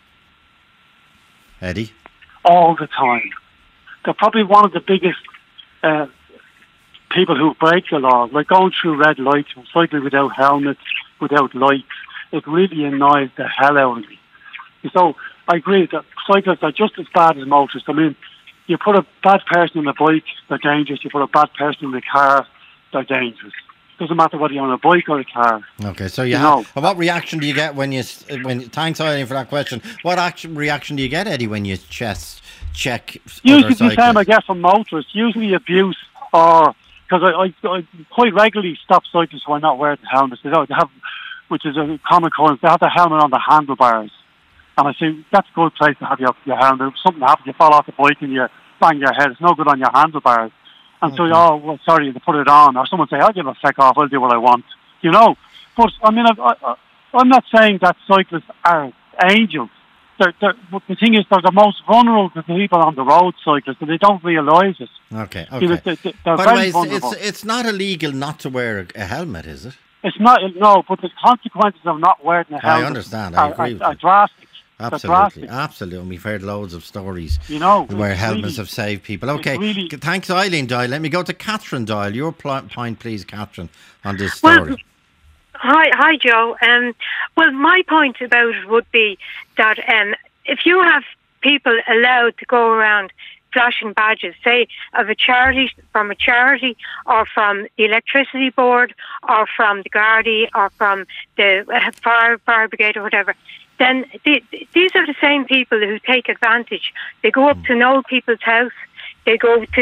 Eddie? All the time. They're probably one of the biggest people who break the law, like going through red lights, cycling without helmets, without lights. It really annoys the hell out of me. So I agree that cyclists are just as bad as motorists. I mean, you put a bad person on a bike, they're dangerous. You put a bad person in the car, they're dangerous. Doesn't matter whether you're on a bike or a car. Okay, so what reaction do you get when thanks Eileen for that question. What reaction do you get, Eddie, when you chest check? Usually the same I get from motorists. Usually abuse, or because I quite regularly stop cyclists who are not wearing helmets. They have, which is a common occurrence. They have the helmet on the handlebars. And I say, that's a good place to have your helmet. If something happens, you fall off the bike and you bang your head. It's no good on your handlebars. And so, well, sorry, to put it on. Or someone say, I'll give a feck off, I'll do what I want. But, I mean, I'm not saying that cyclists are angels. the thing is, they're the most vulnerable people on the road, cyclists, and they don't realise it. Okay. They're By the very way, vulnerable. it's not illegal not to wear a helmet, is it? It's not, no, but the consequences of not wearing a helmet I understand. I agree with are you. drastic. Absolutely. We've heard loads of stories it's where helmets have saved people. Okay, thanks, Eileen Doyle. Let me go to Catherine Doyle. Your point, please, Catherine, on this story. Well, hi, Joe. Well, my point about it would be that if you have people allowed to go around flashing badges, say of a charity, or from the electricity board, or from the Gardaí, or from the fire brigade, or whatever, then these are the same people who take advantage. They go up to an old people's house. They're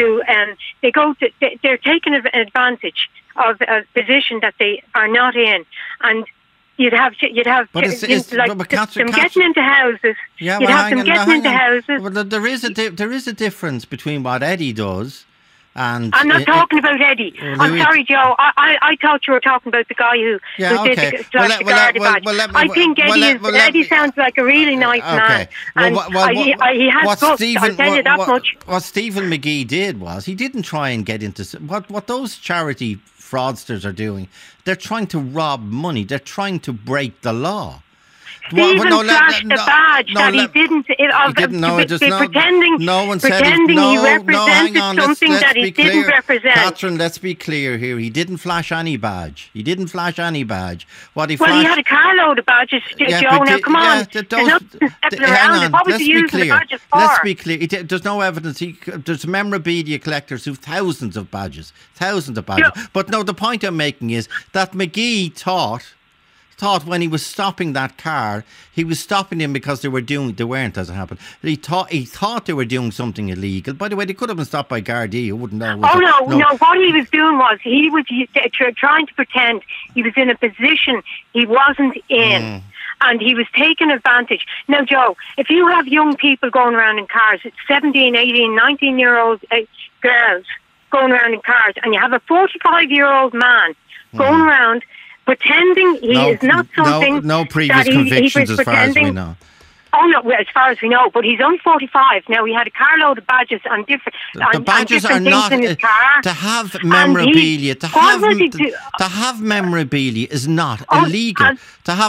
taking advantage of a position that they are not in, and you'd have them getting into houses. Yeah, you'd have them getting into houses. Well, there is a difference between what Eddie does. And I'm not talking about Eddie. I'm sorry, Joe. I thought you were talking about the guy who did the Garda badge. I think Eddie sounds like a really nice man. He has guts, I'll tell you that much. What Stephen McGee did was, he didn't try and get into... What those charity fraudsters are doing, they're trying to rob money. They're trying to break the law. Stephen flashed a badge that he didn't. No one said pretending he represented something that he didn't represent. Catherine, let's be clear here. He didn't flash any badge. What he flashed... He had a carload of badges, Joe. Now, come on. What was he using the badges for? Let's be clear. There's no evidence. There's memorabilia collectors who've thousands of badges. Yeah. But no, the point I'm making is that McGee thought when he was stopping that car, he was stopping them because they weren't, as it happened. He thought they were doing something illegal. By the way, they could have been stopped by Gardaí, who wouldn't know. No. What he was doing was he was trying to pretend he was in a position he wasn't in. And he was taking advantage. Now, Joe, if you have young people going around in cars, it's 17, 18, 19-year-old girls going around in cars, and you have a 45-year-old man going around pretending he is not something. No previous convictions, as far as we know. Oh no, as far as we know, but he's only 45 now. He had a carload of badges on different. The badges are not in his car. To have memorabilia. To have memorabilia is not illegal. To have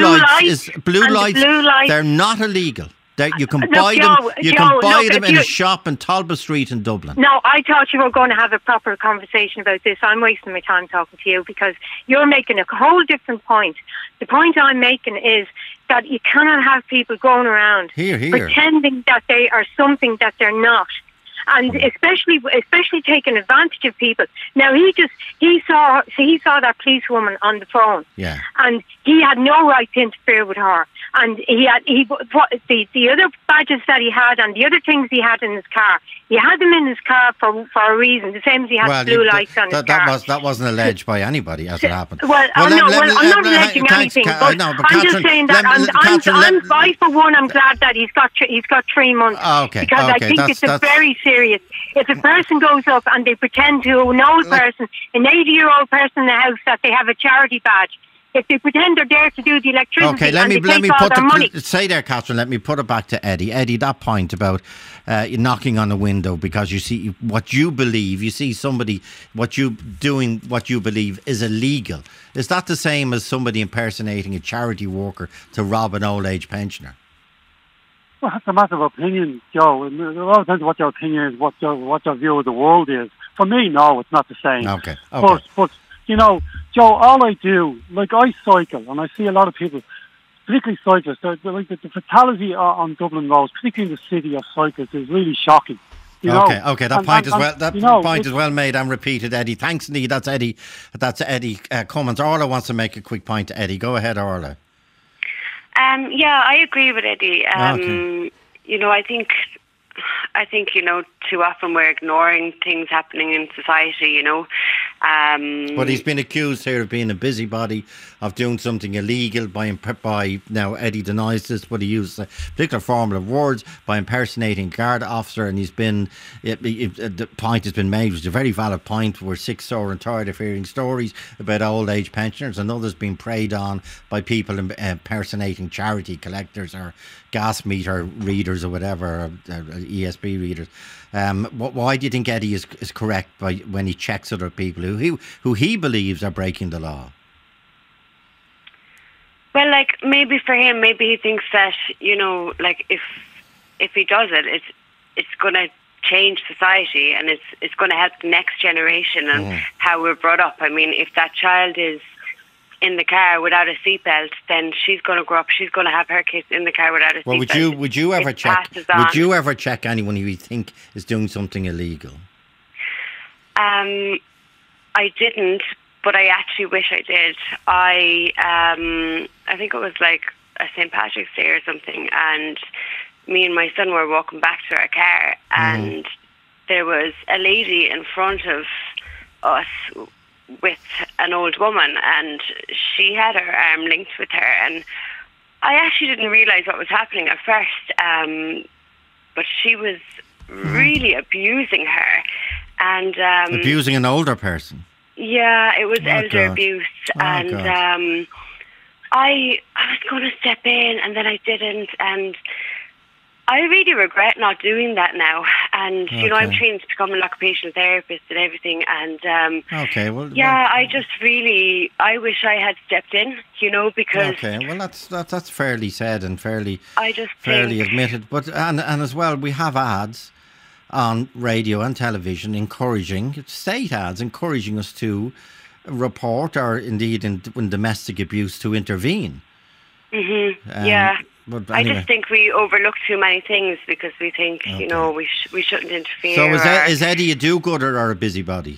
blue lights. They're not illegal. You can buy them. You can buy them in a shop in Talbot Street in Dublin. No, I thought you were going to have a proper conversation about this. I'm wasting my time talking to you because you're making a whole different point. The point I'm making is that you cannot have people going around pretending that they are something that they're not. And especially taking advantage of people. Now he saw that policewoman on the phone, and he had no right to interfere with her. And the other badges that he had and the other things he had in his car, he had them in his car for a reason. The same as he had blue lights on his car. That wasn't alleged by anybody, as it happened. I'm not alleging anything. I'm just saying that I for one, I'm glad that he's got 3 months. Because I think it's very serious. If a person goes up and they pretend to an old person, an 80-year-old person in the house, that they have a charity badge, if they pretend they're there to do the electricity, let me put money. Say there, Catherine. Let me put it back to Eddie. Eddie, that point about knocking on a window because you see what you believe. You see somebody what you believe is illegal. Is that the same as somebody impersonating a charity worker to rob an old age pensioner? Well, it's a matter of opinion, Joe. It all depends what your opinion is, what your view of the world is. For me, no, it's not the same. Okay. But you know, Joe, all I do, like I cycle, and I see a lot of people, particularly cyclists, the fatality on Dublin roads, particularly in the city of cyclists, is really shocking. Okay. That point is well made and repeated, Eddie. Thanks, indeed. That's Eddie Cummins. Orla wants to make a quick point to Eddie. Go ahead, Orla. Yeah, I agree with Eddie. You know, I think too often we're ignoring things happening in society. You know, But he's been accused here of being a busybody, of doing something illegal by now Eddie denies this, but he used a particular form of words, by impersonating a guard officer, and the point has been made, which is a very valid point. We're sick, sore and tired of hearing stories about old age pensioners and others being preyed on by people impersonating charity collectors or gas meter readers or whatever, or ESB readers. Why do you think Eddie is correct when he checks other people who he believes are breaking the law? Well, like, maybe for him, maybe he thinks that, you know, like, if he does it, it's going to change society, and it's going to help the next generation and how we're brought up. I mean, if that child is in the car without a seatbelt, then she's going to grow up. She's going to have her kids in the car without a seatbelt. Well, would you ever check? Would you ever check anyone who you think is doing something illegal? I didn't, but I actually wish I did. I think it was like a St. Patrick's Day or something, and me and my son were walking back to our car, and there was a lady in front of us with an old woman, and she had her arm linked with her, and I actually didn't realise what was happening at first, but she was really abusing her, and abusing an older person. Yeah, it was elder abuse, and I was going to step in, and then I didn't, and I really regret not doing that now. And, you know, I'm trained to become an occupational therapist and everything. And, I just really, I wish I had stepped in, you know, because... Okay, well, that's fairly said and fairly admitted. But, and as well, we have ads on radio and television encouraging, state ads encouraging us to report, or indeed in domestic abuse, to intervene. Yeah. But anyway. I just think we overlook too many things because we think, you know, we shouldn't interfere. So is Eddie a do-gooder or a busybody?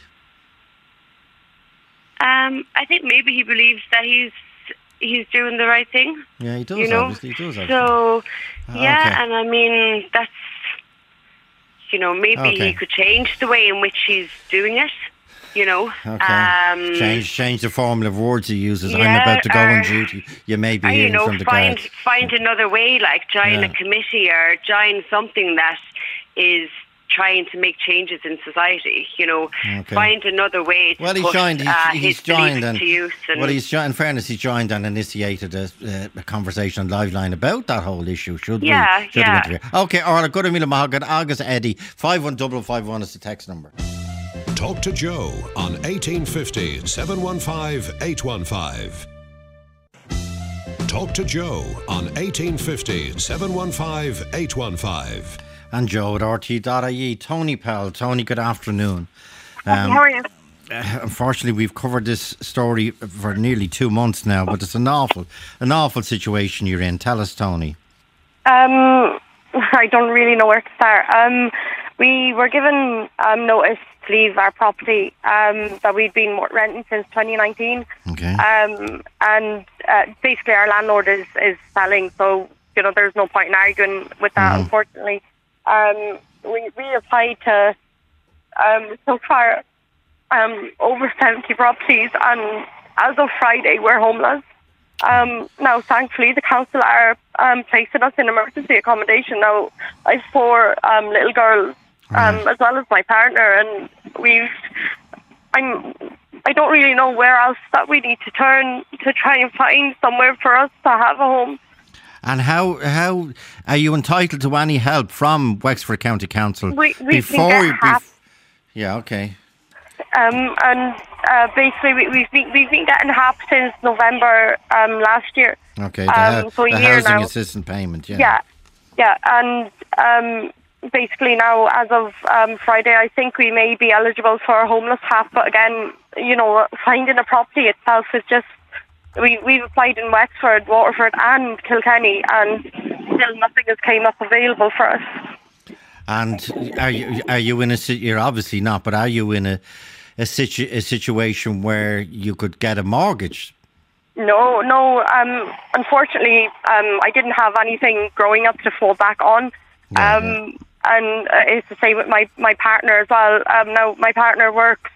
I think maybe he believes that he's doing the right thing. Yeah, he does, you know? Obviously. He does, So, and I mean, that's, you know, maybe he could change the way in which he's doing it. You know, change the formula of words he uses. I'm about to go on duty. You may be hearing from the guard. Find another way, like join a committee or join something that is trying to make changes in society. You know, find another way to he's joined and to use. In fairness, he's joined and initiated a conversation on Liveline about that whole issue. Should we interfere? Okay, all right. Good Emile Mahagan, August Eddie. 51551 is the text number. Talk to Joe on 1850 715 815. Talk to Joe on 1850 715 815. And Joe at RT.ie. Tony Powell. Tony, good afternoon. How are you? Unfortunately, we've covered this story for nearly 2 months now, but it's an awful situation you're in. Tell us, Tony. I don't really know where to start. We were given notice to leave our property that we'd been renting since 2019. Okay. And basically our landlord is selling, so, you know, there's no point in arguing with that, unfortunately. We applied to so far over 70 properties, and as of Friday we're homeless. Now, thankfully, the council are placing us in emergency accommodation. Now, I have 4 little girls, as well as my partner, and I don't really know where else that we need to turn to try and find somewhere for us to have a home. And how are you entitled to any help from Wexford County Council? We've been half. Yeah, okay. And basically, we've been getting half since November last year. Okay, the housing assistance payment. Yeah, and basically now, as of Friday, I think we may be eligible for a homeless half. But again, you know, finding a property itself is just. We've applied in Wexford, Waterford and Kilkenny, and still nothing has came up available for us. And are you in you're obviously not, but are you in a situation where you could get a mortgage? No. Unfortunately, I didn't have anything growing up to fall back on. And it's the same with my partner as well. Now, my partner works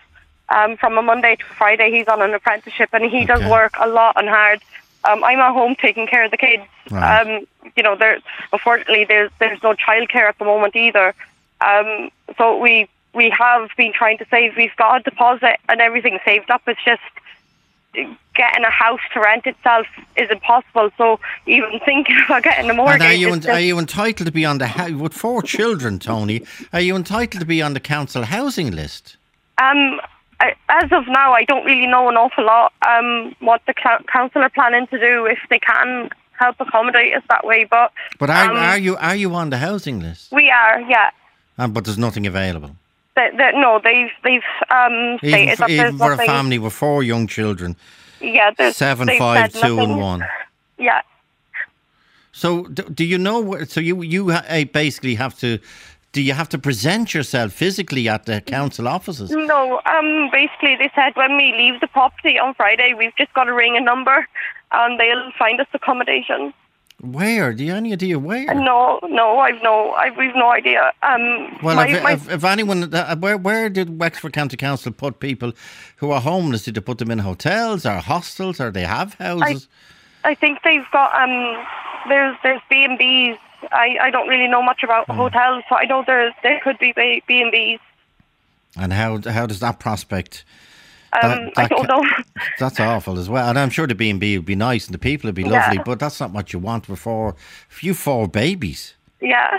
From a Monday to Friday, he's on an apprenticeship, and he does work a lot and hard. I'm at home taking care of the kids. Right. Unfortunately, there's no childcare at the moment either. So we have been trying to save. We've got a deposit and everything saved up. It's just getting a house to rent itself is impossible. So even thinking about getting a mortgage. And are you entitled to be on the with 4 children, Tony? Are you entitled to be on the council housing list? As of now, I don't really know an awful lot what the council are planning to do, if they can help accommodate us that way. But are you on the housing list? We are, yeah. But there's nothing available. No, they've stated that there's even for nothing. a family with 4 young children. Yeah, there's 7, 5, 2 and 1. Yeah. So do you know? So you basically have to. Do you have to present yourself physically at the council offices? No, basically they said when we leave the property on Friday, we've just got to ring a number and they'll find us accommodation. Where? Do you have any idea where? No, we've no idea. Well, if anyone, where did Wexford County Council put people who are homeless? Did they put them in hotels or hostels, or they have houses? I think they've got there's B&Bs. I don't really know much about hotels, so I know there could be B&Bs. And how does that prospect? I don't know. That's awful as well. And I'm sure the B&B would be nice and the people would be lovely, but that's not what you want for you 4 babies. Yeah.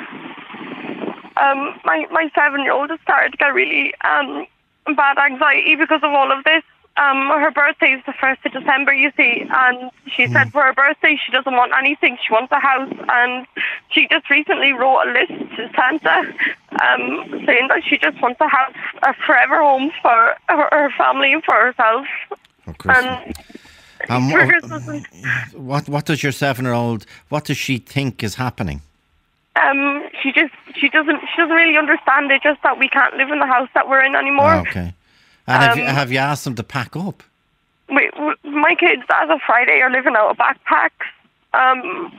My 7-year-old has started to get really bad anxiety because of all of this. Her birthday is the 1st of December, you see, and she said for her birthday she doesn't want anything, she wants a house, and she just recently wrote a list to Santa saying that she just wants a house, a forever home for her family and for herself. What does your 7-year-old, what does she think is happening? She doesn't really understand it, just that we can't live in the house that we're in anymore. Okay. And have you asked them to pack up? My kids, as of Friday, are living out of backpacks.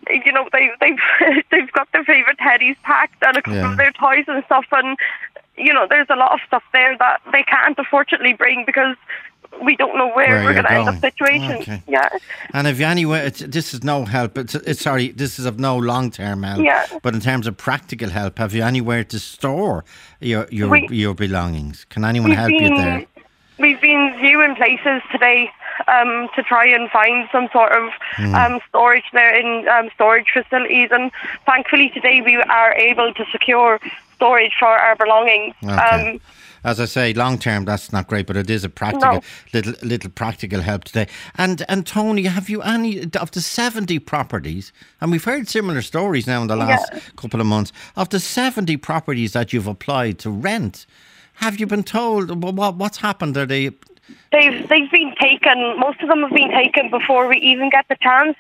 They've got their favourite teddies packed and a couple of their toys and stuff. And there's a lot of stuff there that they can't unfortunately bring because we don't know where we're going to end up situation. Okay. Yeah. And have you anywhere? This is no help. This is of no long-term help. Yeah. But in terms of practical help, have you anywhere to store your belongings? Can anyone help you there? We've been viewing places today to try and find some sort of storage there in storage facilities, and thankfully today we are able to secure storage for our belongings. Okay. As I say, long term, that's not great, but it is a practical, little practical help today. And Tony, have you any of the 70 properties? And we've heard similar stories now in the last couple of months of the 70 properties that you've applied to rent. Have you been told what's happened? Are they? They've been taken. Most of them have been taken before we even get the chance.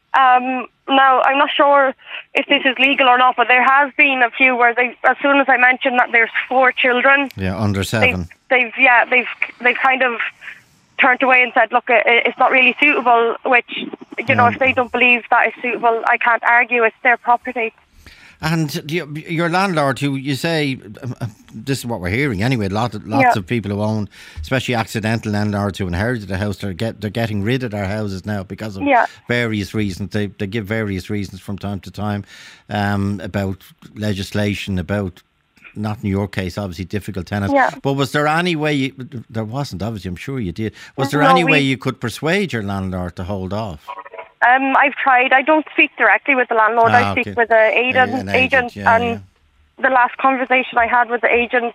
Now, I'm not sure if this is legal or not, but there has been a few where as soon as I mentioned that there's 4 children, under 7, they've kind of turned away and said, look, it's not really suitable. Which if they don't believe that it's suitable, I can't argue. It's their property. And your landlord, who you say, this is what we're hearing anyway, lots of people who own, especially accidental landlords who inherited a house, they're getting rid of their houses now because of various reasons. They give various reasons from time to time about legislation, about, not in your case, obviously difficult tenants. Yeah. But was there any way, there wasn't obviously, I'm sure you did, was there any way you could persuade your landlord to hold off? I've tried. I don't speak directly with the landlord. I speak with an agent. The last conversation I had with the agent,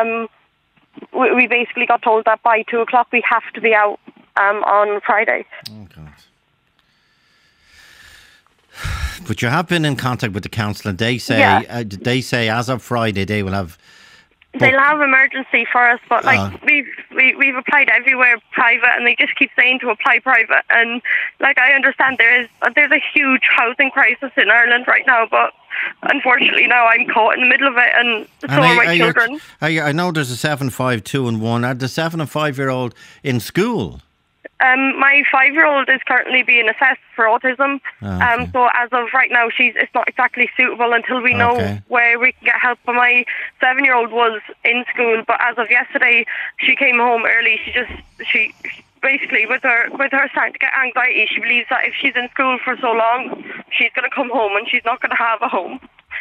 we basically got told that by 2:00 we have to be out on Friday. Oh, God. But you have been in contact with the council, and they say as of Friday they will have. They'll have emergency for us, but we've applied everywhere private, and they just keep saying to apply private. And I understand there's a huge housing crisis in Ireland right now, but unfortunately now I'm caught in the middle of it, and so are my children. I know there's a 7, 5, 2 and 1. Are the 7 and 5-year-old in school? My 5-year-old is currently being assessed for autism. Okay. So as of right now, it's not exactly suitable until we know where we can get help. But my 7-year-old was in school, but as of yesterday, she came home early. She basically, with her starting to get anxiety, she believes that if she's in school for so long, she's going to come home and she's not going to have a home.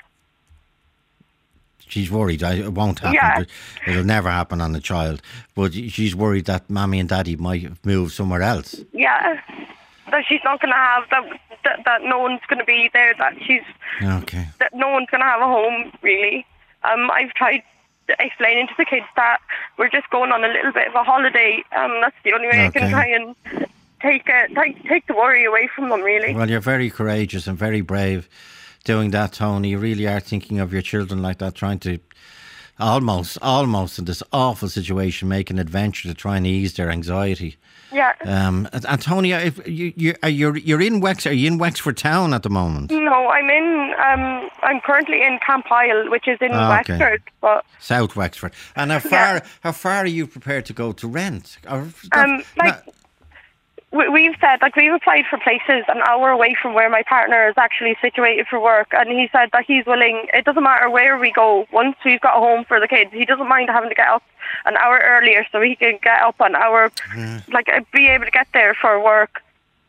She's worried it won't happen. Yeah. It'll never happen on the child. But she's worried that Mammy and Daddy might move somewhere else. Yeah, that she's not going to have that no one's going to be there. That no one's going to have a home. Really, I've tried explaining to the kids that we're just going on a little bit of a holiday. That's the only way I can try and take the worry away from them. Really. Well, you're very courageous and very brave doing that, Tony. You really are thinking of your children like that, trying to almost in this awful situation make an adventure to try and ease their anxiety. Yeah. And Tony, you're in Wexford. Are you in Wexford town at the moment? No, I'm currently in Camp Isle, which is in Wexford, but South Wexford. And how far are you prepared to go to rent? We've said, we've applied for places an hour away from where my partner is actually situated for work, and he said that he's willing, it doesn't matter where we go, once we've got a home for the kids, he doesn't mind having to get up an hour earlier so he can get up an hour, be able to get there for work.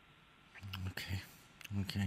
Okay.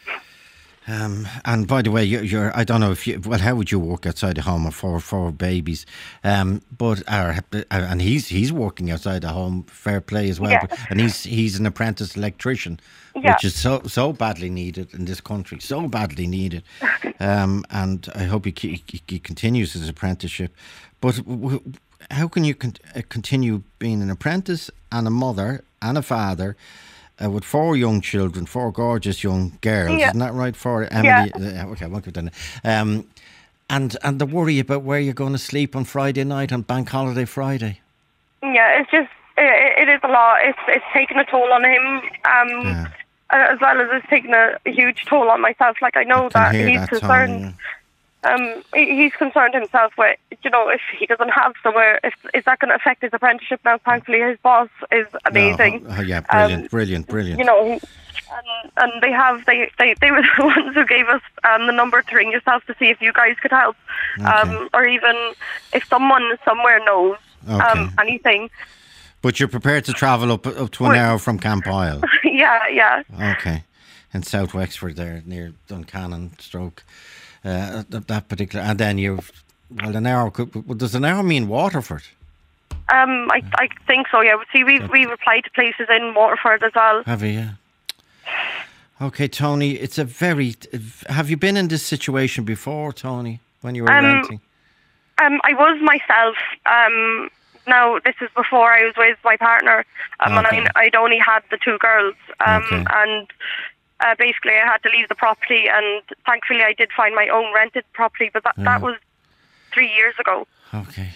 And by the way, you're I don't know if how would you work outside the home for 4 babies? And he's working outside the home, fair play as well. Yeah. And he's an apprentice electrician, which is so badly needed in this country, so badly needed. And I hope he continues his apprenticeship. But how can you continue being an apprentice and a mother and a father? With 4 young children, 4 gorgeous young girls, isn't that right? For Emily, okay, I won't go down. And the worry about where you're going to sleep on Friday night on Bank Holiday Friday. Yeah, it's just it is a lot. It's taken a toll on him, as well as it's taken a huge toll on myself. I know that he's concerned. He's concerned himself with, if he doesn't have somewhere, is that going to affect his apprenticeship now? Thankfully, his boss is amazing. Brilliant. And they were the ones who gave us the number to ring yourself to see if you guys could help, or even if someone somewhere knows anything. But you're prepared to travel up to an hour from Camp Isle? Yeah. Okay. In South Wexford there, near Duncannon, that particular, and then an hour. Does an hour mean Waterford? I think so. Yeah. See, we've applied to places in Waterford as well. Have you? Yeah. Okay, Tony. It's a very. Have you been in this situation before, Tony? When you were renting? I was myself. Now this is before I was with my partner, and I'd only had the 2 girls. And. Basically, I had to leave the property, and thankfully, I did find my own rented property. But that was 3 years ago. Okay.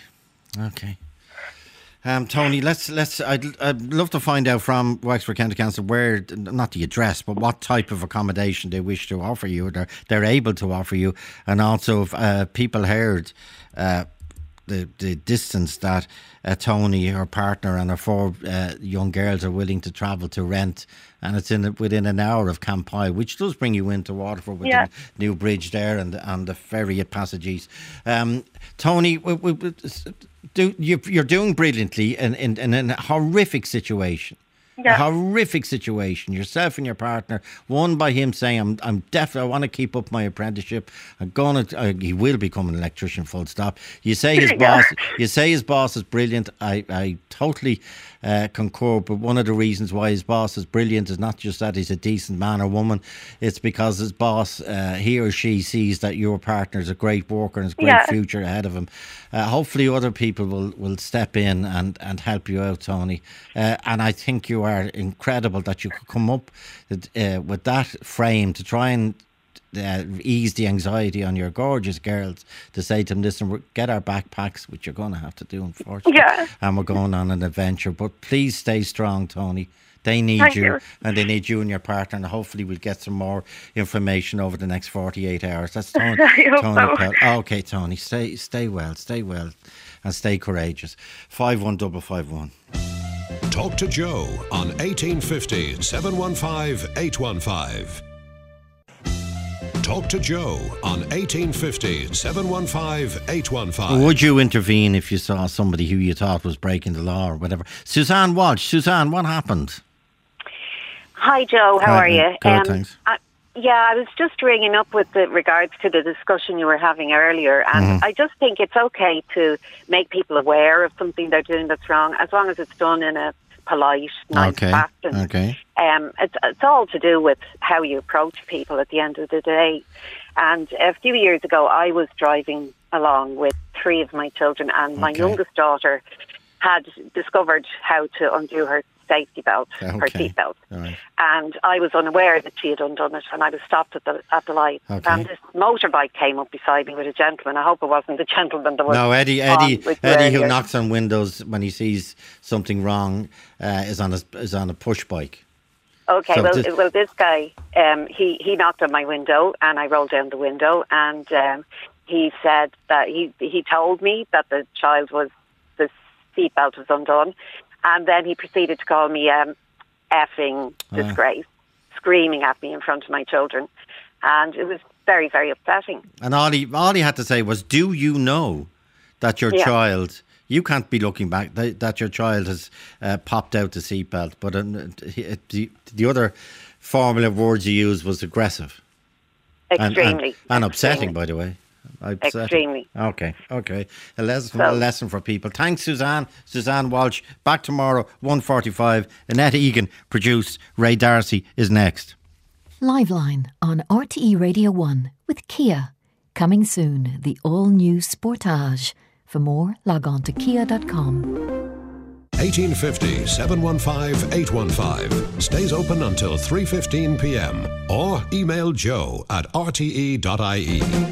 Tony, I'd love to find out from Wexford County Council where, not the address, but what type of accommodation they wish to offer you, or they're able to offer you, and also if people heard the distance that Tony, her partner, and her 4 young girls are willing to travel to rent, and it's within an hour of Camp Isle, which does bring you into Waterford with the new bridge there and the ferry at Passages. Tony, you're doing brilliantly in a horrific situation. Yeah. A horrific situation. Yourself and your partner, one by him saying, "I'm definitely, I want to keep up my apprenticeship. He will become an electrician. Full stop." You say his boss. You say his boss is brilliant. I totally concur. But one of the reasons why his boss is brilliant is not just that he's a decent man or woman. It's because his boss, he or she, sees that your partner is a great worker and has a great future ahead of him. Hopefully, other people will step in and help you out, Tony. And I think you are incredible that you could come up with that frame to try and ease the anxiety on your gorgeous girls, to say to them, listen, get our backpacks, which you're going to have to do, unfortunately, and we're going on an adventure. But please stay strong, Tony. They need you, and they need you and your partner, and hopefully we'll get some more information over the next 48 hours. That's Tony. Okay, Tony, stay well, and stay courageous. 51551. Talk to Joe on 1850 715 815. Talk to Joe on 1850 715 815. Would you intervene if you saw somebody who you thought was breaking the law or whatever? Suzanne Walsh. Suzanne, what happened? Hi, Joe. How are you? Good, thanks. I was just ringing up with regards to the discussion you were having earlier, and I just think it's okay to make people aware of something they're doing that's wrong, as long as it's done in a polite, nice fashion. Okay. It's all to do with how you approach people at the end of the day. And a few years ago, I was driving along with 3 of my children, and my youngest daughter had discovered how to undo her safety belt, her seat belt. Right. And I was unaware that she had undone it, and I was stopped at the light. Okay. And this motorbike came up beside me with a gentleman. I hope it wasn't the gentleman that was Eddie who knocks on windows when he sees something wrong is on a push bike. Okay, so this guy, he knocked on my window, and I rolled down the window, and he said that he told me that the seatbelt was undone. And then he proceeded to call me effing disgrace, screaming at me in front of my children. And it was very, very upsetting. And all he had to say was, do you know that your child, you can't be looking back, that your child has popped out the seatbelt. But the other formula of words he used was aggressive. Extremely. And upsetting, by the way. Extremely. Okay. A lesson for people. Thanks, Suzanne. Suzanne Walsh. Back tomorrow, 1:45. Annette Egan produced. Ray Darcy is next. Liveline on RTE Radio 1 with Kia. Coming soon, the all-new Sportage. For more, log on to kia.com. 1850 715 815 stays open until 3:15 p.m. or email joe@rte.ie.